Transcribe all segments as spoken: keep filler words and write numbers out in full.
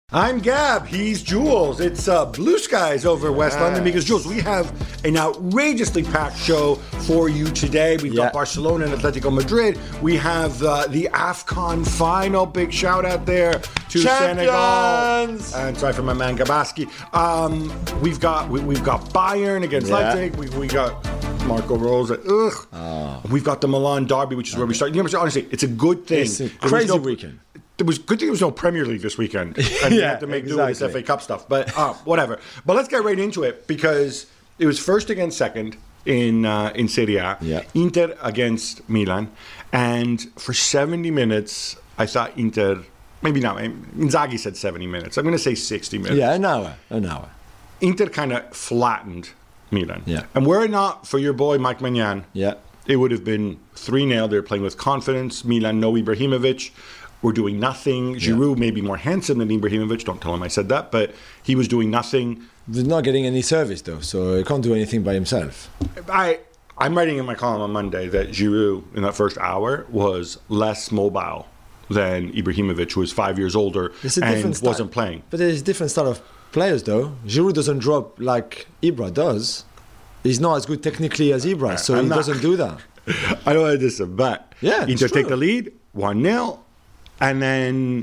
I'm Gab, he's Jules. It's uh, blue skies over West Yes. London because, Jules, we have an outrageously packed show for you today. We've Yeah. got Barcelona and Atletico Madrid. We have uh, the AFCON final. Big shout out there to Senegal. Champions! And sorry for my man Gabaski. Um, we've got we, we've got Bayern against Yeah. Leipzig. We, we got Marco Rose. Ugh. Oh. We've got the Milan derby, which is where we start. You know, honestly, it's a good thing. It's a There was crazy no- weekend. It was good thing there was no Premier League this weekend. And we Yeah, had to make do with this exactly. F A Cup stuff. But uh, whatever. But let's get right into it because it was first against second in uh, in Serie A. Yeah. Inter against Milan. And for seventy minutes, I thought Inter, maybe not, Inzaghi said seventy minutes. I'm going to say sixty minutes. Yeah, an hour. An hour. Inter kind of flattened Milan. Yeah. And were it not for your boy Mike Maignan, Yeah. it would have been three nil. They were playing with confidence. Milan, no Ibrahimovic. Were doing nothing. Giroud may be more handsome than Ibrahimovic. Don't tell him I said that. But he was doing nothing. He's not getting any service, though, so he can't do anything by himself. I, I'm writing in my column on Monday that Giroud, in that first hour, was less mobile than Ibrahimovic, who was five years older It's a and different style. wasn't playing. But there's different style of players, though. Giroud doesn't drop like Ibra does. He's not as good technically as Ibra, so I'm he not- doesn't do that. I don't know this, but Yeah, it's Inter take true. the lead, one nil, and then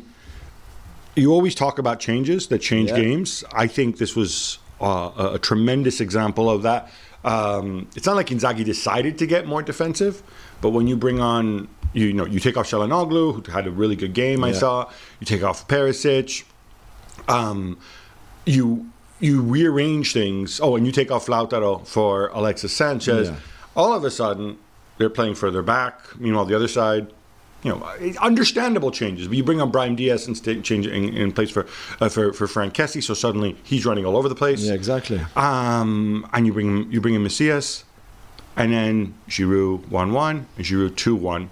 you always talk about changes that change Yeah. games. I think this was uh, a, a tremendous example of that. Um, it's not like Inzaghi decided to get more defensive, but when you bring on, you know, you take off Çalhanoğlu, who had a really good game, I Yeah. saw. You take off Perisic. Um, you you rearrange things. Oh, and you take off Lautaro for Alexis Sanchez. Yeah. All of a sudden, they're playing further back. Meanwhile, the other side, you know, understandable changes. But you bring on Brahim Diaz and st- change in, in place for, uh, for for Frank Kessie, so suddenly he's running all over the place. Yeah, exactly. Um, and you bring you bring in Macias, and then Giroud one one, and Giroud two one.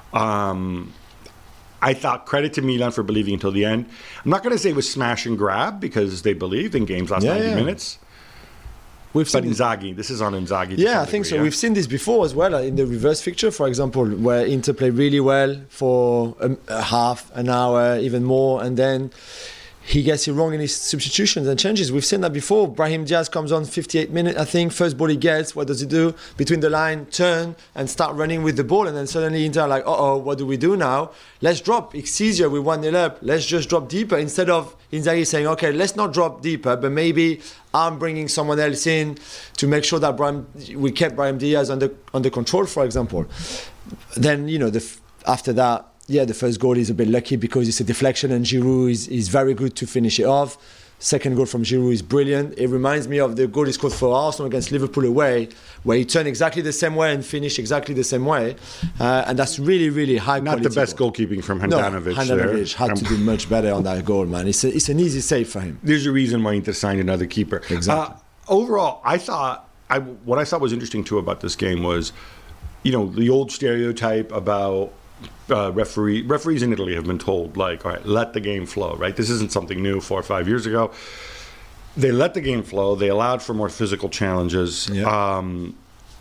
Um, I thought credit to Milan for believing until the end. I'm not going to say it was smash and grab because they believed in games last Yeah, ninety yeah. minutes. We've But seen this. Inzaghi, this is on Inzaghi. to Yeah, some I think degree, so. yeah. We've seen this before as well uh, in the reverse fixture, for example, where Inter play really well for a, a half, an hour, even more, and then he gets it wrong in his substitutions and changes. We've seen that before. Brahim Diaz comes on fifty-eight minutes, I think. First ball he gets, what does he do? Between the line, turn and start running with the ball, and then suddenly Inter are like, uh-oh, what do we do now? Let's drop. It's easier. We one nil up. Let's just drop deeper instead of Inzaghi saying, okay, let's not drop deeper, but maybe I'm bringing someone else in to make sure that Brahim, we kept Brahim Diaz under under control, for example. Then, you know, the, f- after that, yeah, the first goal is a bit lucky because it's a deflection and Giroud is, is very good to finish it off. Second goal from Giroud is brilliant. It reminds me of the goal he scored for Arsenal against Liverpool away, where he turned exactly the same way and finished exactly the same way. Uh, and that's really, really high Not quality the best goal. goalkeeping from No, Handanovic. Handanovic there. had to do much better on that goal, man. It's, a, it's an easy save for him. There's a reason why Inter signed another keeper. Exactly. Uh, overall, I thought I, what I thought was interesting too about this game was, you know, the old stereotype about uh, referee referees in Italy have been told like, all right, let the game flow. Right, this isn't something new. Four or five years ago, they let the game flow. They allowed for more physical challenges. Yeah. Um,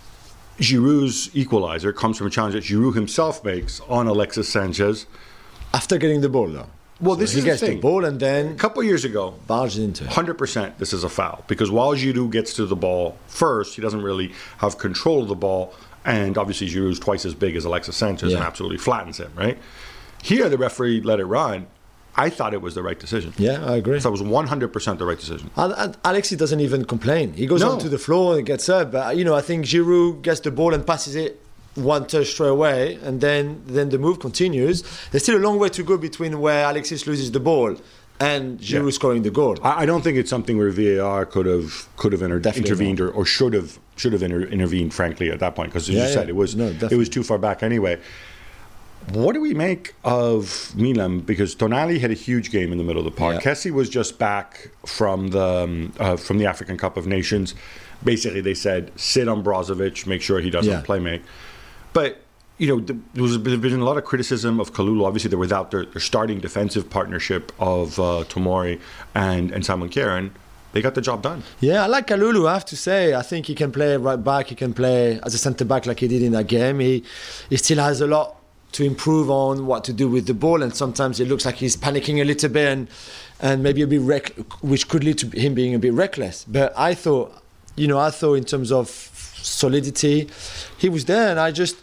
Giroud's equalizer comes from a challenge that Giroud himself makes on Alexis Sanchez. After getting the ball, though. Well, So this he is the gets the thing. ball and A then couple years ago, barges into it. one hundred percent this is a foul because while Giroud gets to the ball first, he doesn't really have control of the ball, and obviously Giroud's twice as big as Alexis Sanchez and Yeah. absolutely flattens him, right? Here, the referee let it run. I thought it was the right decision. Yeah, I agree. So it was one hundred percent the right decision. And, and Alexis doesn't even complain. He goes No. onto the floor and gets up. But you know, I think Giroud gets the ball and passes it one touch straight away, and then then the move continues. There's still a long way to go between where Alexis loses the ball and Giroud Yeah. scoring the goal. I, I don't think it's something where V A R could have could have inter- Definitely intervened or, or should have should have inter- intervened. Frankly, at that point, because as Yeah, you yeah. said, it was No, it definitely. was too far back anyway. What do we make of Milan? Because Tonali had a huge game in the middle of the park. Yeah. Kessie was just back from the um, uh, from the African Cup of Nations. Basically, they said sit on Brozovic, make sure he doesn't Yeah. play make. But you know, the, there was there's been a lot of criticism of Kalulu. Obviously, they're without their, their starting defensive partnership of uh, Tomori and and Simon Kieran. They got the job done. Yeah, I like Kalulu, I have to say. I think he can play right back. He can play as a centre back like he did in that game. He he still has a lot to improve on what to do with the ball, and sometimes it looks like he's panicking a little bit and and maybe a bit reck- which could lead to him being a bit reckless. But I thought, you know, I thought in terms of solidity, he was there, and I just.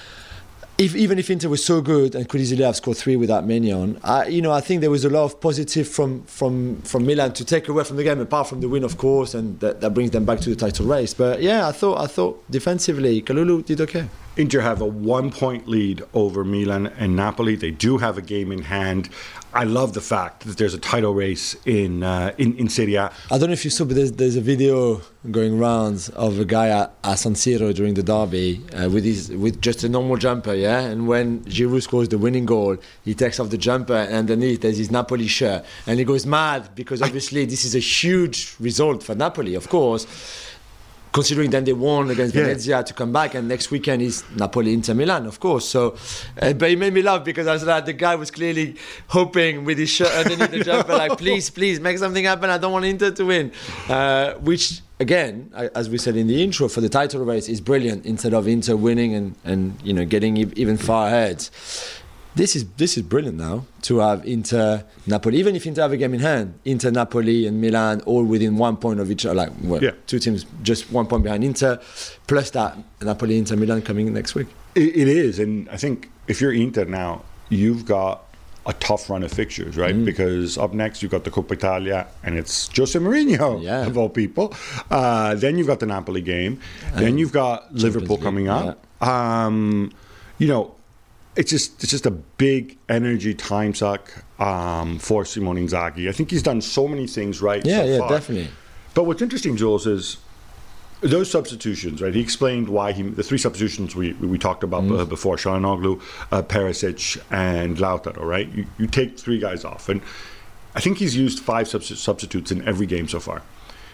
If, even if Inter was so good and could easily have scored three without Maignan, I, you know, I think there was a lot of positive from, from, from Milan to take away from the game, apart from the win, of course, and that, that brings them back to the title race. But yeah, I thought I thought defensively, Kalulu did okay. Inter have a one-point lead over Milan and Napoli. They do have a game in hand. I love the fact that there's a title race in uh, in, in Serie A. I don't know if you saw, but there's, there's a video going rounds of a guy at, at San Siro during the derby uh, with his with just a normal jumper, yeah. And when Giroud scores the winning goal, he takes off the jumper, and underneath there's his Napoli shirt, and he goes mad because obviously this is a huge result for Napoli, of course. Considering then they won against yeah. Venezia to come back, and next weekend is Napoli Inter Milan, of course. So, uh, but it made me laugh because I was like, the guy was clearly hoping with his shirt underneath the jumper, like, please, please make something happen. I don't want Inter to win. Uh, which, again, as we said in the intro, for the title race is brilliant. Instead of Inter winning and, and you know getting even far ahead. This is this is brilliant now to have Inter Napoli, even if Inter have a game in hand. Inter Napoli and Milan all within one point of each other, like well, yeah. two teams just one point behind Inter, plus that Napoli Inter Milan coming next week. It, it is, and I think if you're Inter now, you've got a tough run of fixtures, right? Mm. Because up next you've got the Coppa Italia, and it's Jose Mourinho yeah. of all people. Uh, then you've got the Napoli game. Um, then you've got Champions Liverpool League, coming up. Yeah. Um, you know. It's just it's just a big energy time suck um, for Simone Inzaghi. I think he's done so many things right. Yeah, so yeah, far. definitely. But what's interesting, Jules, is those substitutions, right? He explained why he the three substitutions we we talked about mm. before: Çalhanoğlu, uh, Perisic, and Lautaro. Right? You you take three guys off, and I think he's used five substitutes in every game so far.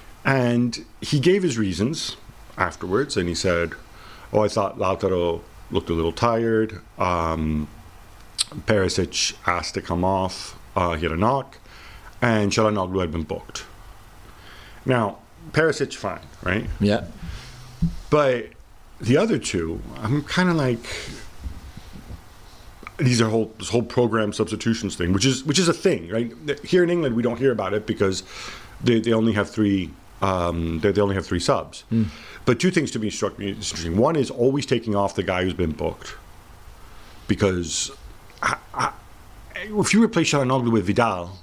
And he gave his reasons afterwards, and he said, "Oh, I thought Lautaro looked a little tired. Um, Perisic asked to come off. Uh, he had a knock. And Çalhanoğlu had been booked." Now, Perisic, fine, right? Yeah. But the other two, I'm kind of like, these are whole this whole program substitutions thing, which is which is a thing, right? Here in England, we don't hear about it because they, they only have three. Um, they, they only have three subs. Mm. But two things to me struck me interesting. One is always taking off the guy who's been booked. Because I, I, if you replace Çalhanoğlu with Vidal,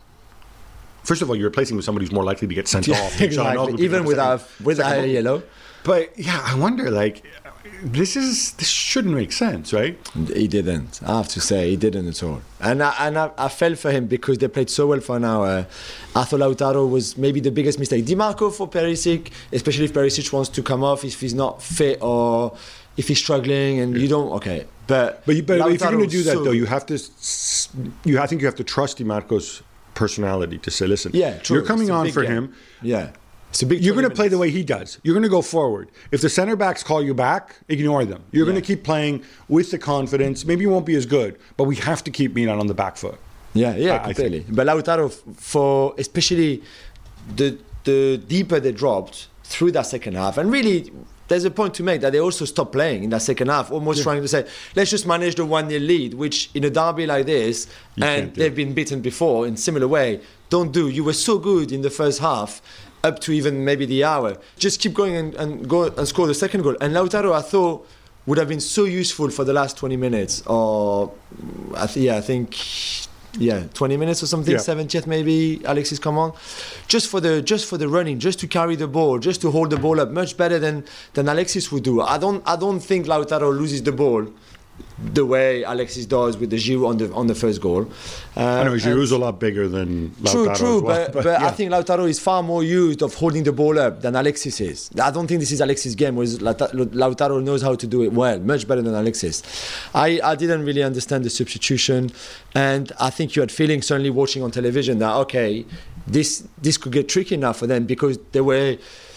first of all, you're replacing with somebody who's more likely to get sent yeah, off. Exactly. Even without without a yellow. But yeah, I wonder, like, this is this shouldn't make sense, right? He didn't. I have to say, he didn't at all. And I, and I, I felt for him because they played so well for an hour. I thought Lautaro was maybe the biggest mistake. Di Marco for Perisic, especially if Perisic wants to come off, if he's not fit or if he's struggling, and you don't. Okay, but but, but if you're going to do that, so though, you have to. You I think you have to trust Di Marco's personality to say, listen, yeah, true. You're coming on for game. him. Yeah. It's a big You're going to play the way he does. You're going to go forward. If the center backs call you back, ignore them. You're yeah. going to keep playing with the confidence. Maybe you won't be as good, but we have to keep Milan on the back foot. Yeah, yeah, uh, completely. But Lautaro, for especially the the deeper they dropped through that second half, and really, there's a point to make that they also stopped playing in that second half, almost yeah. trying to say, let's just manage the one nil lead, which in a derby like this, you and they've been beaten before in similar way, don't do. You were so good in the first half, up to even maybe the hour. Just keep going and, and go and score the second goal. And Lautaro, I thought, would have been so useful for the last twenty minutes, or I th- yeah, I think. Yeah, twenty minutes or something, yeah. seventieth maybe, Alexis come on. Just for the just for the running, just to carry the ball, just to hold the ball up, much better than, than Alexis would do. I don't I don't think Lautaro loses the ball the way Alexis does with the Giroud on the on the first goal. Uh, I know Giroud's a lot bigger than Lautaro. True, true, as well, but, but, but yeah. I think Lautaro is far more used of holding the ball up than Alexis is. I don't think this is Alexis' game, whereas Lautaro knows how to do it well, much better than Alexis. I, I didn't really understand the substitution, and I think you had feeling certainly watching on television that, okay, this this could get tricky now for them because they were...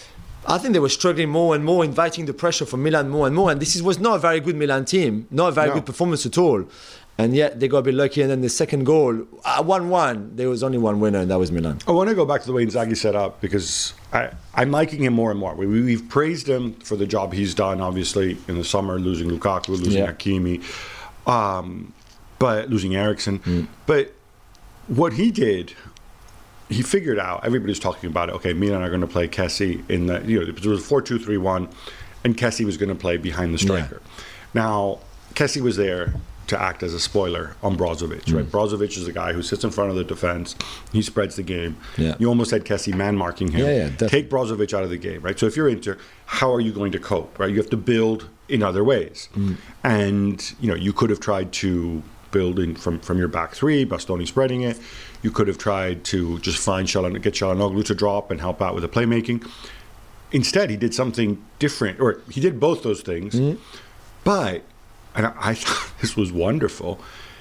I think they were struggling more and more, inviting the pressure from Milan more and more. And this is, was not a very good Milan team, not a very no. good performance at all. And yet they got a bit lucky. And then the second goal, one one, there was only one winner, and that was Milan. I want to go back to the way Inzaghi set up because I, I'm liking him more and more. We, we've praised him for the job he's done, obviously, in the summer, losing Lukaku, losing yeah. Hakimi. um, but losing Eriksson. Mm. But what he did, he figured out. Everybody's talking about it. Okay, Milan are going to play Kessie in the, you know, it was four two three one, and Kessie was going to play behind the striker. Yeah. Now, Kessie was there to act as a spoiler on Brozovic, mm. right? Brozovic is the guy who sits in front of the defense. He spreads the game. Yeah. You almost had Kessie man marking him. Yeah, yeah, definitely. Take Brozovic out of the game, right? So if you're Inter, how are you going to cope, right? You have to build in other ways. Mm. And, you know, you could have tried to build in from, from your back three, Bastoni spreading it. You could have tried to just find Shalan, get Çalhanoğlu to drop and help out with the playmaking. Instead, he did something different, or he did both those things. Mm. But, and I, I thought this was wonderful,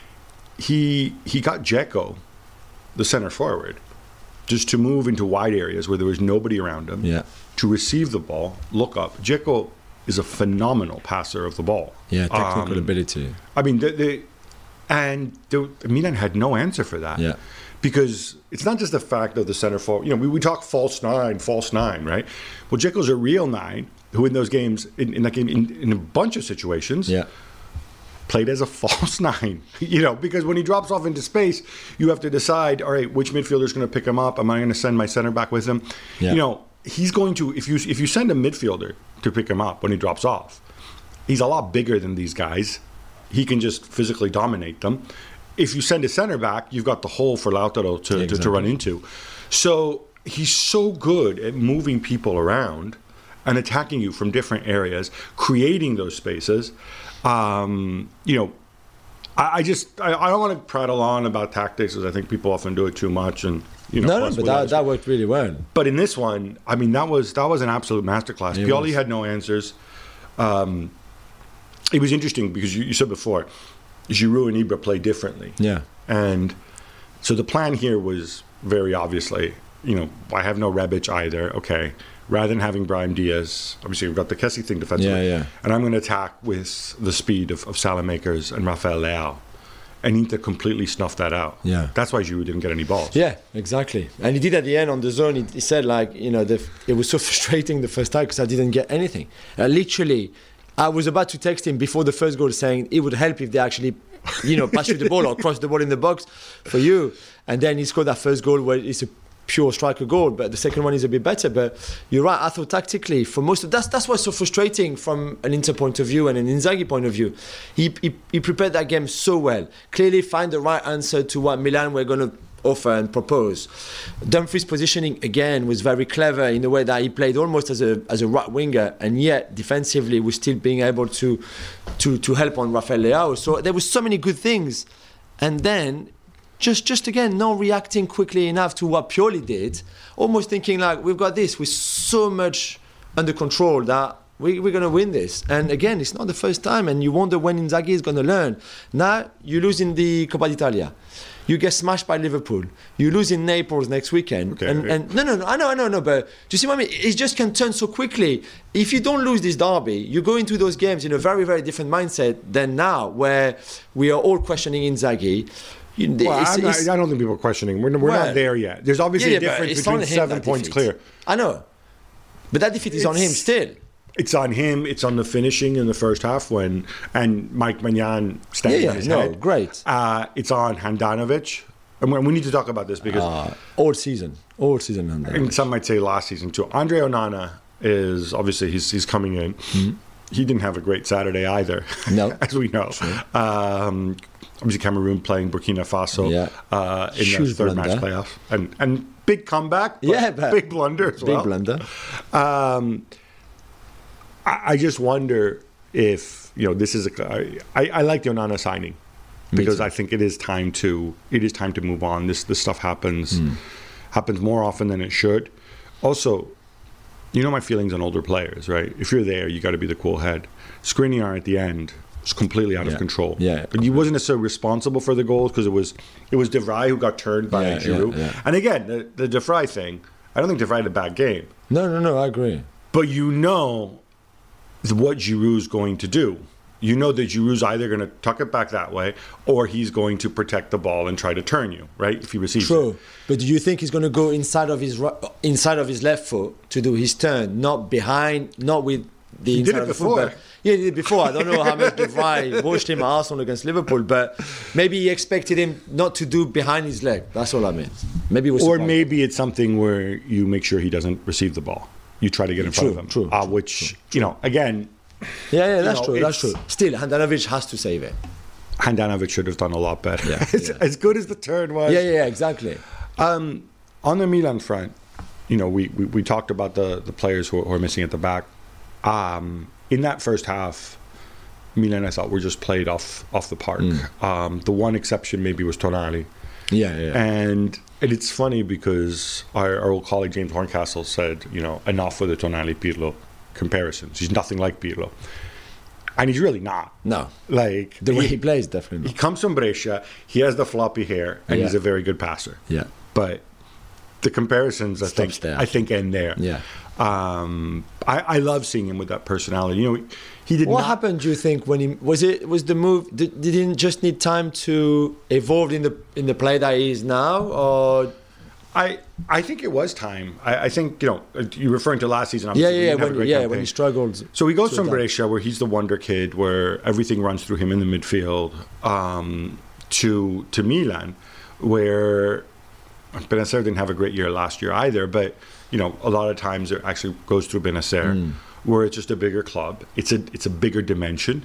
he he got Dzeko, the center forward, just to move into wide areas where there was nobody around him, yeah. to receive the ball, look up. Dzeko is a phenomenal passer of the ball. Yeah, technical um, ability. I mean, the, the, and the, Milan had no answer for that. Yeah. Because it's not just the fact of the center forward. You know, we, we talk false nine, false nine, right? Well, Dzeko's a real nine who in those games, in, in that game, in, in a bunch of situations, yeah. played as a false nine. You know, because when he drops off into space, you have to decide, all right, which midfielder is going to pick him up? Am I going to send my center back with him? Yeah. You know, he's going to, if you if you send a midfielder to pick him up when he drops off, he's a lot bigger than these guys. He can just physically dominate them. If you send a center back, you've got the hole for Lautaro to, yeah, exactly. to, to run into. So he's so good at moving people around and attacking you from different areas, creating those spaces. Um, you know, I, I just I, I don't want to prattle on about tactics, because I think people often do it too much. And you know, no, no, but that, that worked really well. But in this one, I mean, that was that was an absolute masterclass. It Pioli was. had no answers. Um, it was interesting because you, you said before, Giroud and Ibra play differently. Yeah. And so the plan here was very obviously, you know, I have no Rebic either. Okay. Rather than having Brahim Diaz, obviously we've got the Kessie thing defensively. Yeah, yeah. And I'm going to attack with the speed of, of Salamakers and Rafael Leao. And Inter completely snuffed that out. Yeah. That's why Giroud didn't get any balls. Yeah, exactly. And he did at the end on the zone. He, he said, like, you know, the, it was so frustrating the first time because I didn't get anything. Uh, literally, I was about to text him before the first goal saying it would help if they actually, you know, pass you the ball or cross the ball in the box for you. And then he scored that first goal where it's a pure striker goal, but the second one is a bit better. But you're right, I thought tactically for most of that's that's what's so frustrating from an Inter point of view and an Inzaghi point of view. He he, he prepared that game so well. Clearly find the right answer to what Milan were going to offer and propose. Dumfries' positioning again was very clever in the way that he played almost as a as a right winger, and yet defensively was still being able to to to help on Rafael Leao. So there was so many good things, and then just just again not reacting quickly enough to what Pioli did, almost thinking like we've got this with so much under control that we, we're going to win this. And again, it's not the first time, and you wonder when Inzaghi is going to learn. Now you lose in the Coppa d'Italia. You get smashed by Liverpool. You lose in Naples next weekend. Okay, and, okay. and no, no, no, I know, I know, no, but do you see what I mean? It just can turn so quickly. If you don't lose this derby, you go into those games in a very, very different mindset than now, where we are all questioning Inzaghi. You, Well, it's, I'm not, it's, I don't think people are questioning. We're, we're Well, not there yet. There's obviously yeah, a yeah, but difference it's on between him, seven that points defeat. clear. I know, but that defeat is on him It's- still. It's on him. It's on the finishing in the first half when and Mike Maignan standing Yeah, on yeah, his no, head. great. Uh, it's on Handanovic. And we we need to talk about this because Uh, all season, all season. And and some might say last season too. Andre Onana is obviously he's he's coming in. Mm-hmm. He didn't have a great Saturday either, No. as we know. Um, obviously, Cameroon playing Burkina Faso Yeah. uh, in Huge the third blunder. match playoff, and and big comeback, but Yeah, but big blunder as big well. blunder. Um, I, I just wonder if you know this is a. I, I like the Onana signing because too. I think it is time to it is time to move on. This this stuff happens Hmm. happens more often than it should. Also, you know my feelings on older players, right? If you're there, you got to be the cool head. Skriniar at the end was completely out Yeah. of control. Yeah, but he wasn't necessarily responsible for the goals because it was it was De Vrij who got turned by Yeah, Giroud. yeah, yeah. And again, the, the De Vrij thing. I don't think De Vrij had a bad game, No, no, no. I agree. but you know what Giroud's going to do. You know that Giroud's either going to tuck it back that way or he's going to protect the ball and try to turn you, right? If he receives it. True, but do you think he's going to go inside of his ri- inside of his left foot to do his turn, not behind, not with the He did inside it of the before. foot? But Yeah, he did before. I don't know how much De Vrij watched him at Arsenal against Liverpool, but maybe he expected him not to do behind his leg. That's all I mean. Maybe it was Or surprised. maybe it's something where you make sure he doesn't receive the ball. You try to get in front True, of him. true, uh, true, which, true, you know, again, Yeah, yeah, that's know, true. That's it's- true. Still, Handanovic has to save it. Handanovic should have done a lot better. Yeah, as, yeah. as good as the turn was. Yeah, yeah, yeah, exactly. Um, on the Milan front, you know, we, we, we talked about the, the players who are, who are missing at the back. Um, in that first half, Milan, I thought, were just played off off the park. Mm. Um, the one exception maybe was Tonali. Yeah, yeah. And, and it's funny because our, our old colleague James Horncastle said, you know, enough with the Tonali-Pirlo comparisons. He's nothing like Pirlo. And he's really not. No, Like the way he, he plays, definitely he not. comes from Brescia. He has the floppy hair, and Yeah. he's a very good passer. Yeah, But the comparisons, I Stops think, there. I think end there. yeah. Um, I, I love seeing him with that personality. You know, he did What not. happened? Do you think when he was it was the move? Did, did he just need time to evolve in the in the play that he is now, or I I think it was time. I, I think you know you're referring to last season. yeah, obviously, yeah, we yeah, didn't have a when, great yeah, campaign. when he struggled. So he goes to from adapt. Brescia, where he's the wonder kid, where everything runs through him in the midfield, um, to to Milan, where Benacer didn't have a great year last year either. But you know, a lot of times it actually goes through Benacer, Mm. where it's just a bigger club. It's a it's a bigger dimension.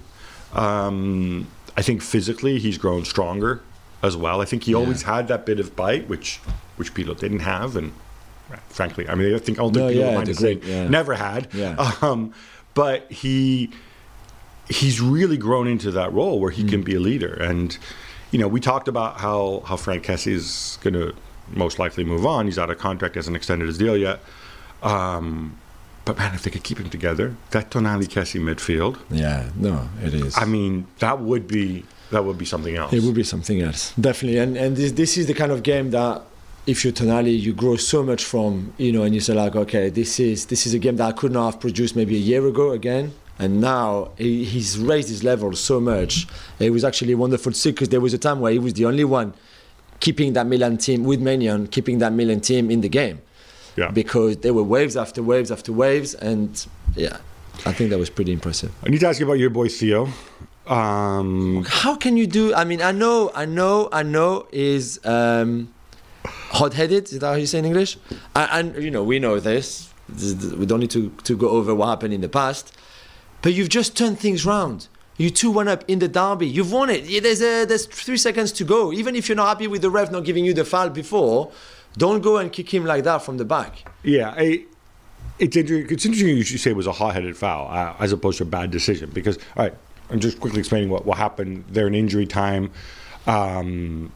Um, I think physically he's grown stronger as well. I think he Yeah. always had that bit of bite, which which Pirlo didn't have, and frankly, I mean, I think I don't think No, Pirlo yeah, minded the great- saying yeah. never had. Yeah. Um, but he he's really grown into that role where he Mm. can be a leader. And you know, we talked about how how Frank Kessie is going to most likely move on. He's out of contract, hasn't extended his deal yet. Um, but man, if they could keep him together, that Tonali Kessie midfield, Yeah, no, it is. I mean, that would be that would be something else. It would be something else, definitely. And and this this is the kind of game that if you're Tonali, you grow so much from, you know, and you say like, okay, this is this is a game that I could not have produced maybe a year ago again. And now he, he's raised his level so much. It was actually wonderful to see because there was a time where he was the only one keeping that Milan team with Maignan, keeping that Milan team in the game. Yeah. Because there were waves after waves after waves, and yeah, I think that was pretty impressive. I need to ask you about your boy Theo. Um, How can you do? I mean, I know, I know, I know is um, hot-headed. Is that how you say in English? And, and you know, we know this. This is- We don't need to, to go over what happened in the past. But you've just turned things round. You two one up in the derby. You've won it. Yeah, There's a, there's three seconds to go. Even if you're not happy with the ref not giving you the foul before, don't go and kick him like that from the back. yeah, I, it's, inter- it's interesting you should say it was a hot-headed foul uh, as opposed to a bad decision because, all right, I'm just quickly explaining what, what happened there in injury time. Um,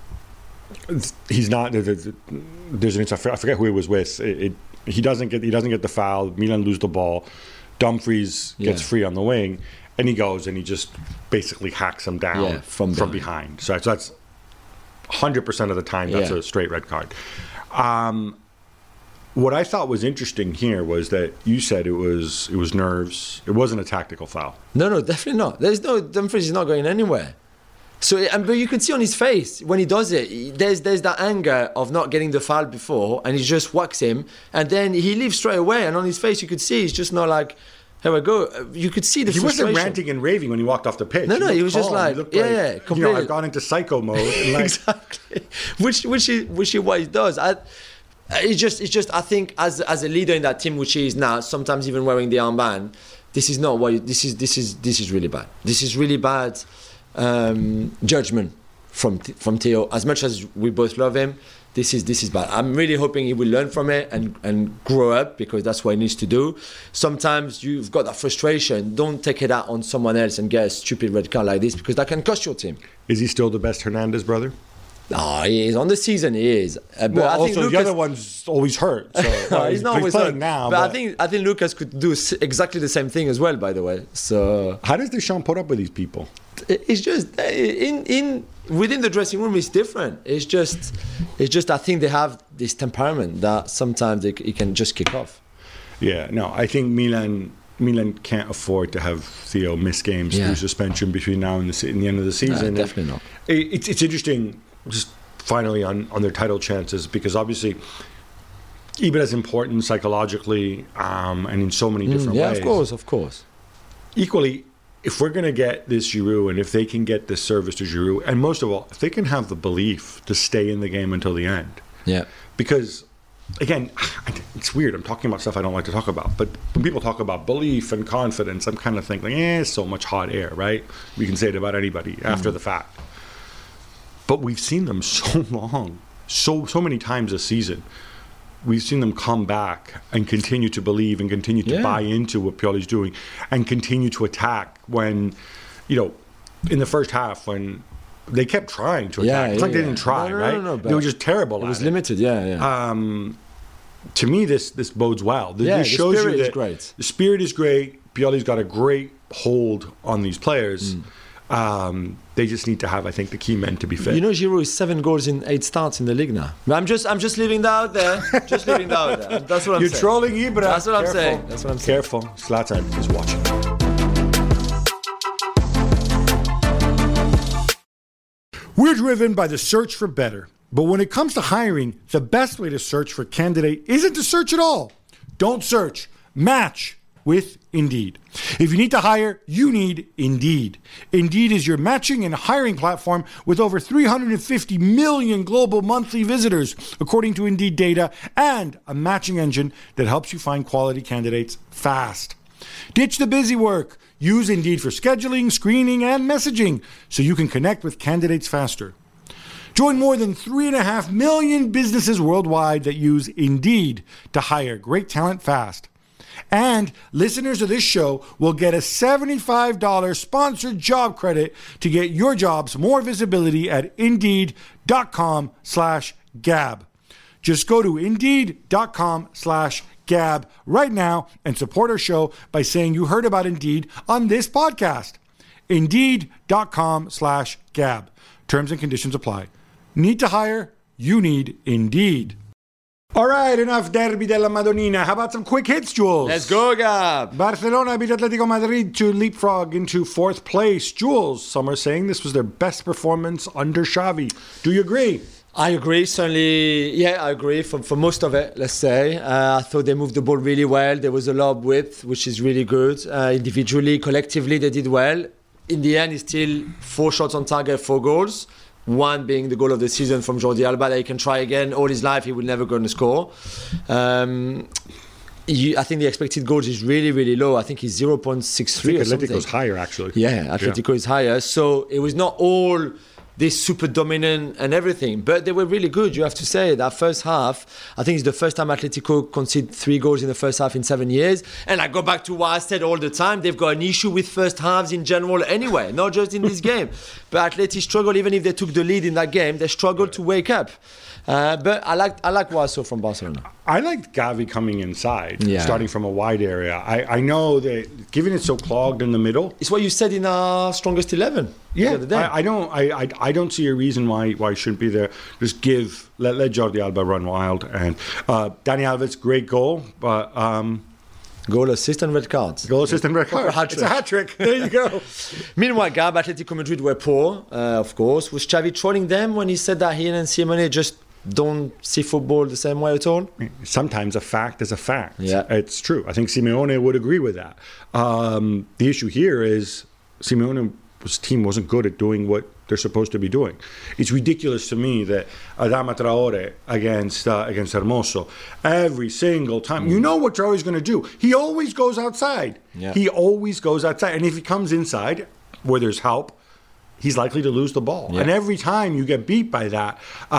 he's not, there's an, I forget who he was with. It, it, he doesn't get he doesn't get the foul. Milan lose the ball. Dumfries gets Yeah. free on the wing, and he goes and he just basically hacks him down Yeah, from from behind. behind. So, so that's one hundred percent of the time that's Yeah. a straight red card. Um, what I thought was interesting here was that you said it was it was nerves. It wasn't a tactical foul. No, no, definitely not. There's no Dumfries is not going anywhere. So, and but you can see on his face when he does it, he- there's there's that anger of not getting the foul before, and he just whacks him, and then he leaves straight away. And on his face, you could see he's just not like, here we go. You could see the He frustration. wasn't ranting and raving when he walked off the pitch. No, no, looked he was just calm. like, looked yeah, like, yeah, You know, completely. I've gone into psycho mode. And like, Exactly, which which is which is what he does. I, it's just it's just I think as as a leader in that team, which he is now, sometimes even wearing the armband, this is not what you, this is this is this is really bad. This is really bad um, judgment from from Theo. As much as we both love him, this is this is bad. I'm really hoping he will learn from it and and grow up because that's what he needs to do. Sometimes you've got that frustration. Don't take it out on someone else and get a stupid red card like this because that can cost your team. is he still the best Hernandez brother? Oh, he is on the season. He is. Uh, but Well, I think also Lucas, the other one's always hurt. So No, uh, he's not he's always playing hurt. now. But, But, I think I think Lucas could do s- exactly the same thing as well. By the way, so how does Deschamps put up with these people? it's just in in within the dressing room it's different. It's just it's just I think they have this temperament that sometimes they, it can just kick off. Yeah, no, I think Milan Milan can't afford to have Theo miss games Yeah. through suspension between now and the, se- and the end of the Uh, season. And definitely not. it- it's it's interesting, just finally on, on their title chances because obviously, even as important psychologically um, and in so many different Mm, yeah, ways. of course, of course. equally, if we're going to get this Giroud, and if they can get this service to Giroud, and most of all, if they can have the belief to stay in the game until the end. Yeah. Because, again, it's weird. I'm talking about stuff I don't like to talk about. But when people talk about belief and confidence, I'm kind of thinking, eh, so much hot air, right? We can say it about anybody after mm. the fact. But we've seen them so long, so so many times this season. We've seen them come back and continue to believe and continue to yeah. buy into what Pioli's doing and continue to attack when, you know, in the first half when they kept trying to attack. Yeah, it's yeah, like they yeah. didn't try, no, no, right? No, no, no, they were just terrible It at was it. limited, yeah, yeah. Um, to me, this this bodes well. This, yeah, this the shows spirit you that is great. The spirit is great. Pioli's got a great hold on these players. Mm. Um, they just need to have, I think, the key men to be fit. You know, Giroud is seven goals in eight starts in the league now. I'm just, I'm just leaving that out there. Just leaving that out there. That's what I'm You're saying. You're trolling Ibra. That's what Careful. I'm saying. That's what I'm saying. Careful. Zlatan is watching. We're driven by the search for better. But when it comes to hiring, the best way to search for a candidate isn't to search at all. Don't search. Match with Indeed. If you need to hire, you need Indeed. Indeed is your matching and hiring platform with over three hundred fifty million global monthly visitors, according to Indeed data, and a matching engine that helps you find quality candidates fast. Ditch the busy work. Use Indeed for scheduling, screening, and messaging so you can connect with candidates faster. Join more than three and a half million businesses worldwide that use Indeed to hire great talent fast. And listeners of this show will get a seventy-five dollars sponsored job credit to get your jobs more visibility at Indeed.com slash Gab. Just go to Indeed.com slash Gab right now and support our show by saying you heard about Indeed on this podcast. Indeed.com slash Gab. Terms and conditions apply. Need to hire? You need Indeed. All right, enough Derby della Madonnina. How about some quick hits, Jules? Let's go, Gab. Barcelona beat Atletico Madrid to leapfrog into fourth place. Jules, some are saying this was their best performance under Xavi. Do you agree? I agree, certainly. Yeah, I agree for, for most of it, let's say. Uh, I thought they moved the ball really well. There was a lot of width, which is really good. Uh, individually, collectively, they did well. In the end, it's still four shots on target, four goals. One being the goal of the season from Jordi Alba that he can try again. All his life, he will never go and score. Um, you, I think the expected goals is really, really low. I think he's zero point six three or something. Atletico's higher, actually. Yeah, Atletico yeah. is higher. So it was not all this super dominant and everything, but they were really good, you have to say. That first half, I think it's the first time Atletico conceded three goals in the first half in seven years. And I go back to what I said all the time, they've got an issue with first halves in general anyway, not just in this game. But Atleti struggled, even if they took the lead in that game, they struggled to wake up. Uh, but I like I like what I saw from Barcelona. I liked Gavi coming inside, yeah. starting from a wide area. I, I know that given it's so clogged in the middle, it's what you said in our strongest eleven. Yeah, the I, I don't I, I I don't see a reason why why he shouldn't be there. Just give let let Jordi Alba run wild, and uh, Dani Alves, great goal, but. Um, Goal, assist and red cards. Goal, assist and red cards. Hat-trick. It's a hat trick. There you go. Meanwhile, Gab, Atletico Madrid were poor, uh, of course. Was Xavi trolling them when he said that he and Simeone just don't see football the same way at all? Sometimes a fact is a fact. Yeah. It's true. I think Simeone would agree with that. Um, the issue here is Simeone's team wasn't good at doing what they're supposed to be doing. It's ridiculous to me that Adama Traore against uh, against Hermoso, every single time, mm. you know what Traore's going to do. He always goes outside. Yeah. He always goes outside. And if he comes inside, where there's help, he's likely to lose the ball. Yeah. And every time you get beat by that,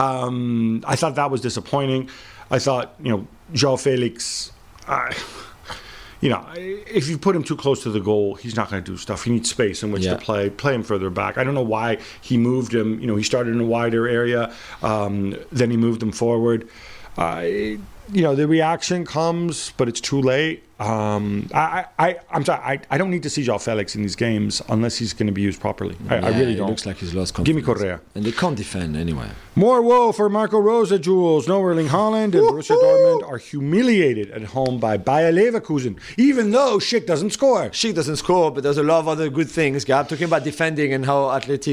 um, I thought that was disappointing. I thought, you know, João Felix, uh, you know, if you put him too close to the goal, he's not going to do stuff. He needs space in which yeah. to play. Play him further back. I don't know why he moved him. You know, he started in a wider area, um, then he moved him forward. Uh, you know, the reaction comes, but it's too late. Um, I, I, I'm sorry, I, I don't need to see João Felix in these games unless he's going to be used properly. I, yeah, I really don't. It looks like he's lost confidence. Give me Correa. And they can't defend anyway. More woe for Marco Rose, Jules. No Erling Haaland and Borussia Dortmund are humiliated at home by Bayer Leverkusen, even though Schick doesn't score. Schick doesn't score, but there's a lot of other good things, Gab. Talking about defending and how Athletic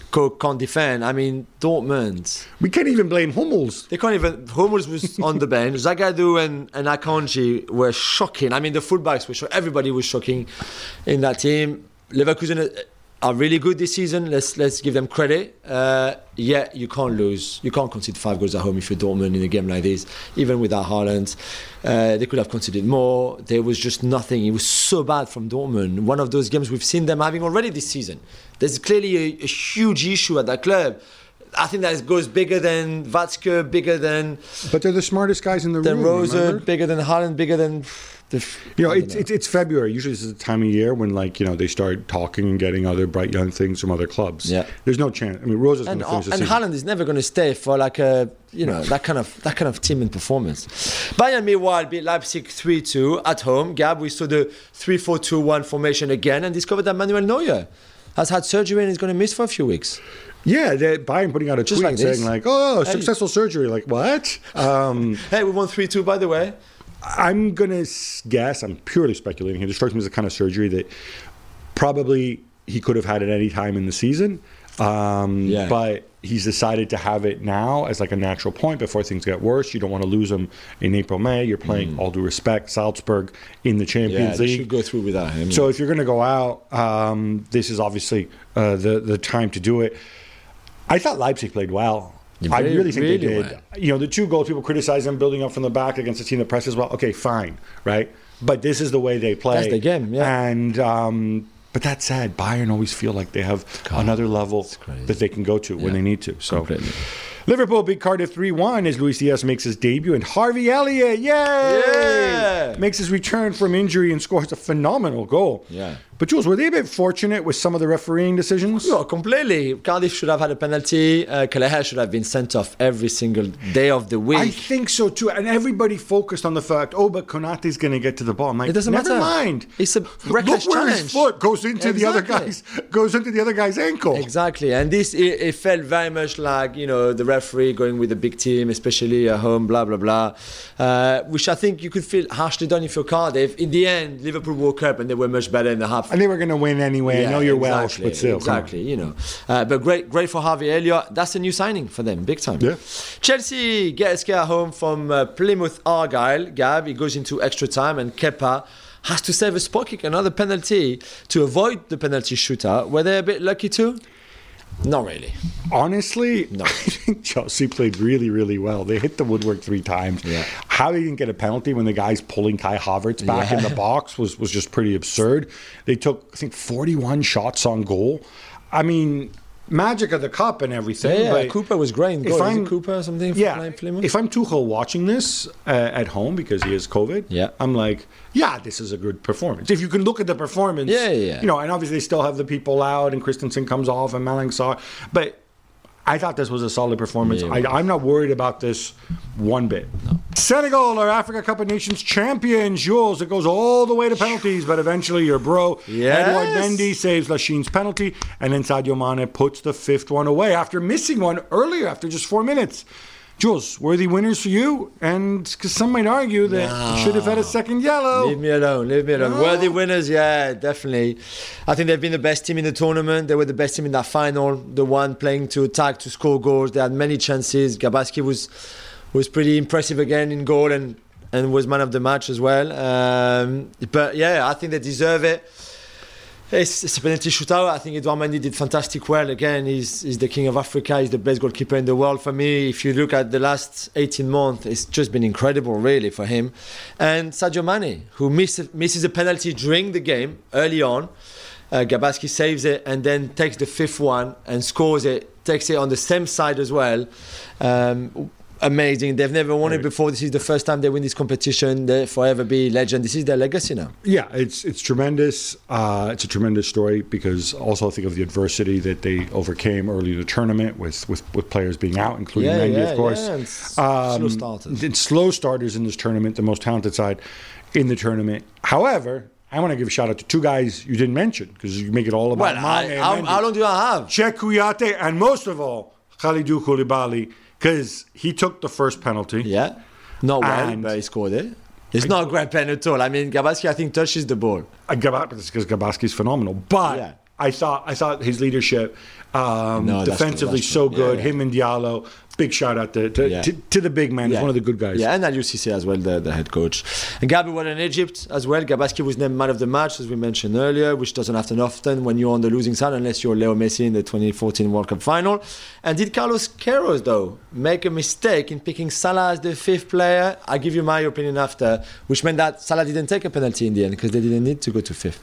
can't defend. I mean, Dortmund. We can't even blame Hummels. They can't even. Hummels was on the bench. Zagadou and, and Akanji were shocking. I mean, the fullbacks were shocking. Everybody was shocking in that team. Leverkusen are really good this season. Let's let's give them credit. Uh, yeah, you can't lose. You can't concede five goals at home if you're Dortmund in a game like this. Even without Haaland, uh, they could have conceded more. There was just nothing. It was so bad from Dortmund. One of those games we've seen them having already this season. There's clearly a, a huge issue at that club. I think that goes bigger than Watzke, bigger than. But they're the smartest guys in the than room. Rose, bigger than Haaland, bigger than. The, you know, it's, know. it's it's February. Usually, this is the time of year when, like, you know, they start talking and getting other bright young things from other clubs. Yeah, there's no chance. I mean, Rose is going to finish the and season. Haaland is never going to stay for like a you know that kind of that kind of team and performance. Bayern meanwhile beat Leipzig three two at home. Gab, we saw the three four two one formation again and discovered that Manuel Neuer has had surgery and is going to miss for a few weeks. Yeah, Bayern putting out a Just tweet like saying like, "Oh, successful hey. surgery." Like what? Um, hey, we won three two, by the way. I'm going to guess, I'm purely speculating here, it strikes me as the kind of surgery that probably he could have had at any time in the season, um, yeah. but he's decided to have it now as like a natural point before things get worse. You don't want to lose him in April, May. You're playing, mm. all due respect, Salzburg in the Champions yeah, League. Yeah, should go through without him. So if you're going to go out, um, this is obviously uh, the, the time to do it. I thought Leipzig played well. Yeah, I really think really they did. well. You know, the two goals, people criticize them building up from the back against a team that presses well. Okay, fine, right? But this is the way they play. That's the game, yeah. And um, but that said, Bayern always feel like they have God, another level that they can go to yeah. when they need to. So. Completely. Liverpool beat Cardiff three one as Luis Diaz makes his debut, and Harvey Elliott, yay! Yeah! Makes his return from injury and scores a phenomenal goal. Yeah. But Jules, were they a bit fortunate with some of the refereeing decisions? No, completely. Cardiff should have had a penalty. Uh, Kelleher should have been sent off every single day of the week. I think so too. And everybody focused on the fact, oh, but Konate's going to get to the ball. I'm like, it doesn't never matter. mind. It's a reckless Look where challenge. his foot goes into exactly. the other guy's goes into the other guy's ankle. Exactly. And this it, it felt very much like, you know, the referee going with a big team, especially at home, blah blah blah. Uh, which I think you could feel harshly done if you're Cardiff. In the end, Liverpool woke up and they were much better in the half. And they were going to win anyway. Yeah, I know you're exactly, Welsh, but still. Exactly, you know. Uh, but great great for Harvey Elliott. That's a new signing for them, big time. Yeah. Chelsea get a scare at home from uh, Plymouth Argyle. Gab, he goes into extra time and Kepa has to save a spot kick, another penalty to avoid the penalty shootout. Were they a bit lucky too? Not really. Honestly, no. I think Chelsea played really, really well. They hit the woodwork three times. Yeah. How they didn't get a penalty when the guy's pulling Kai Havertz back yeah. in the box was, was just pretty absurd. They took, I think, forty-one shots on goal. I mean, magic of the cup and everything. Yeah, yeah. But Cooper was great. If I'm, Cooper or something? For yeah. Plymouth? If I'm Tuchel watching this uh, at home because he has COVID, yeah. I'm like, yeah, this is a good performance. If you can look at the performance, yeah, yeah. you know, and obviously they still have the people out and Christensen comes off and Malang Sarr, but I thought this was a solid performance. Yeah, I, I'm not worried about this one bit. No. Senegal are Africa Cup of Nations champions. Jules, it goes all the way to penalties, but eventually your bro, yes. Edouard Mendy, saves Lachine Penalty, and then Sadio Mane puts the fifth one away after missing one earlier, after just four minutes. Jules, worthy winners for you? And because some might argue that no. should have had a second yellow. Leave me alone, leave me alone. No. Worthy winners, yeah, definitely. I think they've been the best team in the tournament. They were the best team in that final, the one playing to attack, to score goals. They had many chances. Gabaski was was pretty impressive again in goal and, and was man of the match as well. Um, but yeah, I think they deserve it. It's, it's a penalty shootout. I think Edouard Mendy did fantastic well. Again, he's, he's the king of Africa. He's the best goalkeeper in the world for me. If you look at the last eighteen months, it's just been incredible, really, for him. And Sadio Mane, who miss, misses a penalty during the game, early on. Uh, Gabaski saves it and then takes the fifth one and scores it, takes it on the same side as well. Um, Amazing. They've never won it before. This is the first time they win this competition. They'll forever be legend. This is their legacy now. Yeah, it's it's tremendous. Uh, it's a tremendous story because also I think of the adversity that they overcame early in the tournament with, with, with players being out, including yeah, Mendy, yeah, of course. Yeah, um, slow starters. And slow starters in this tournament, the most talented side in the tournament. However, I want to give a shout out to two guys you didn't mention because you make it all about well, Mane I, and how, Mendy. how long do I have? Cheikh Kouyaté and most of all, Khalidou Koulibaly. Because he took the first penalty. Yeah. Not well, and but he scored it. It's not a great pen at all. I mean, Gabaski, I think, touches the ball. Because Gabaski's phenomenal. But yeah. I thought I thought his leadership um, No, that's defensively true, that's so true. good. Yeah, yeah. Him and Diallo. Big shout out to to, Yeah. to, to the big man. He's one of the good guys. Yeah, and Aliou Cissé as well, the, the head coach. And Gabi was in Egypt as well. Gabaski was named man of the match, as we mentioned earlier, which doesn't happen often when you're on the losing side, unless you're Leo Messi in the twenty fourteen World Cup final. And did Carlos Queiroz, though, make a mistake in picking Salah as the fifth player? I give you my opinion after, which meant that Salah didn't take a penalty in the end because they didn't need to go to fifth.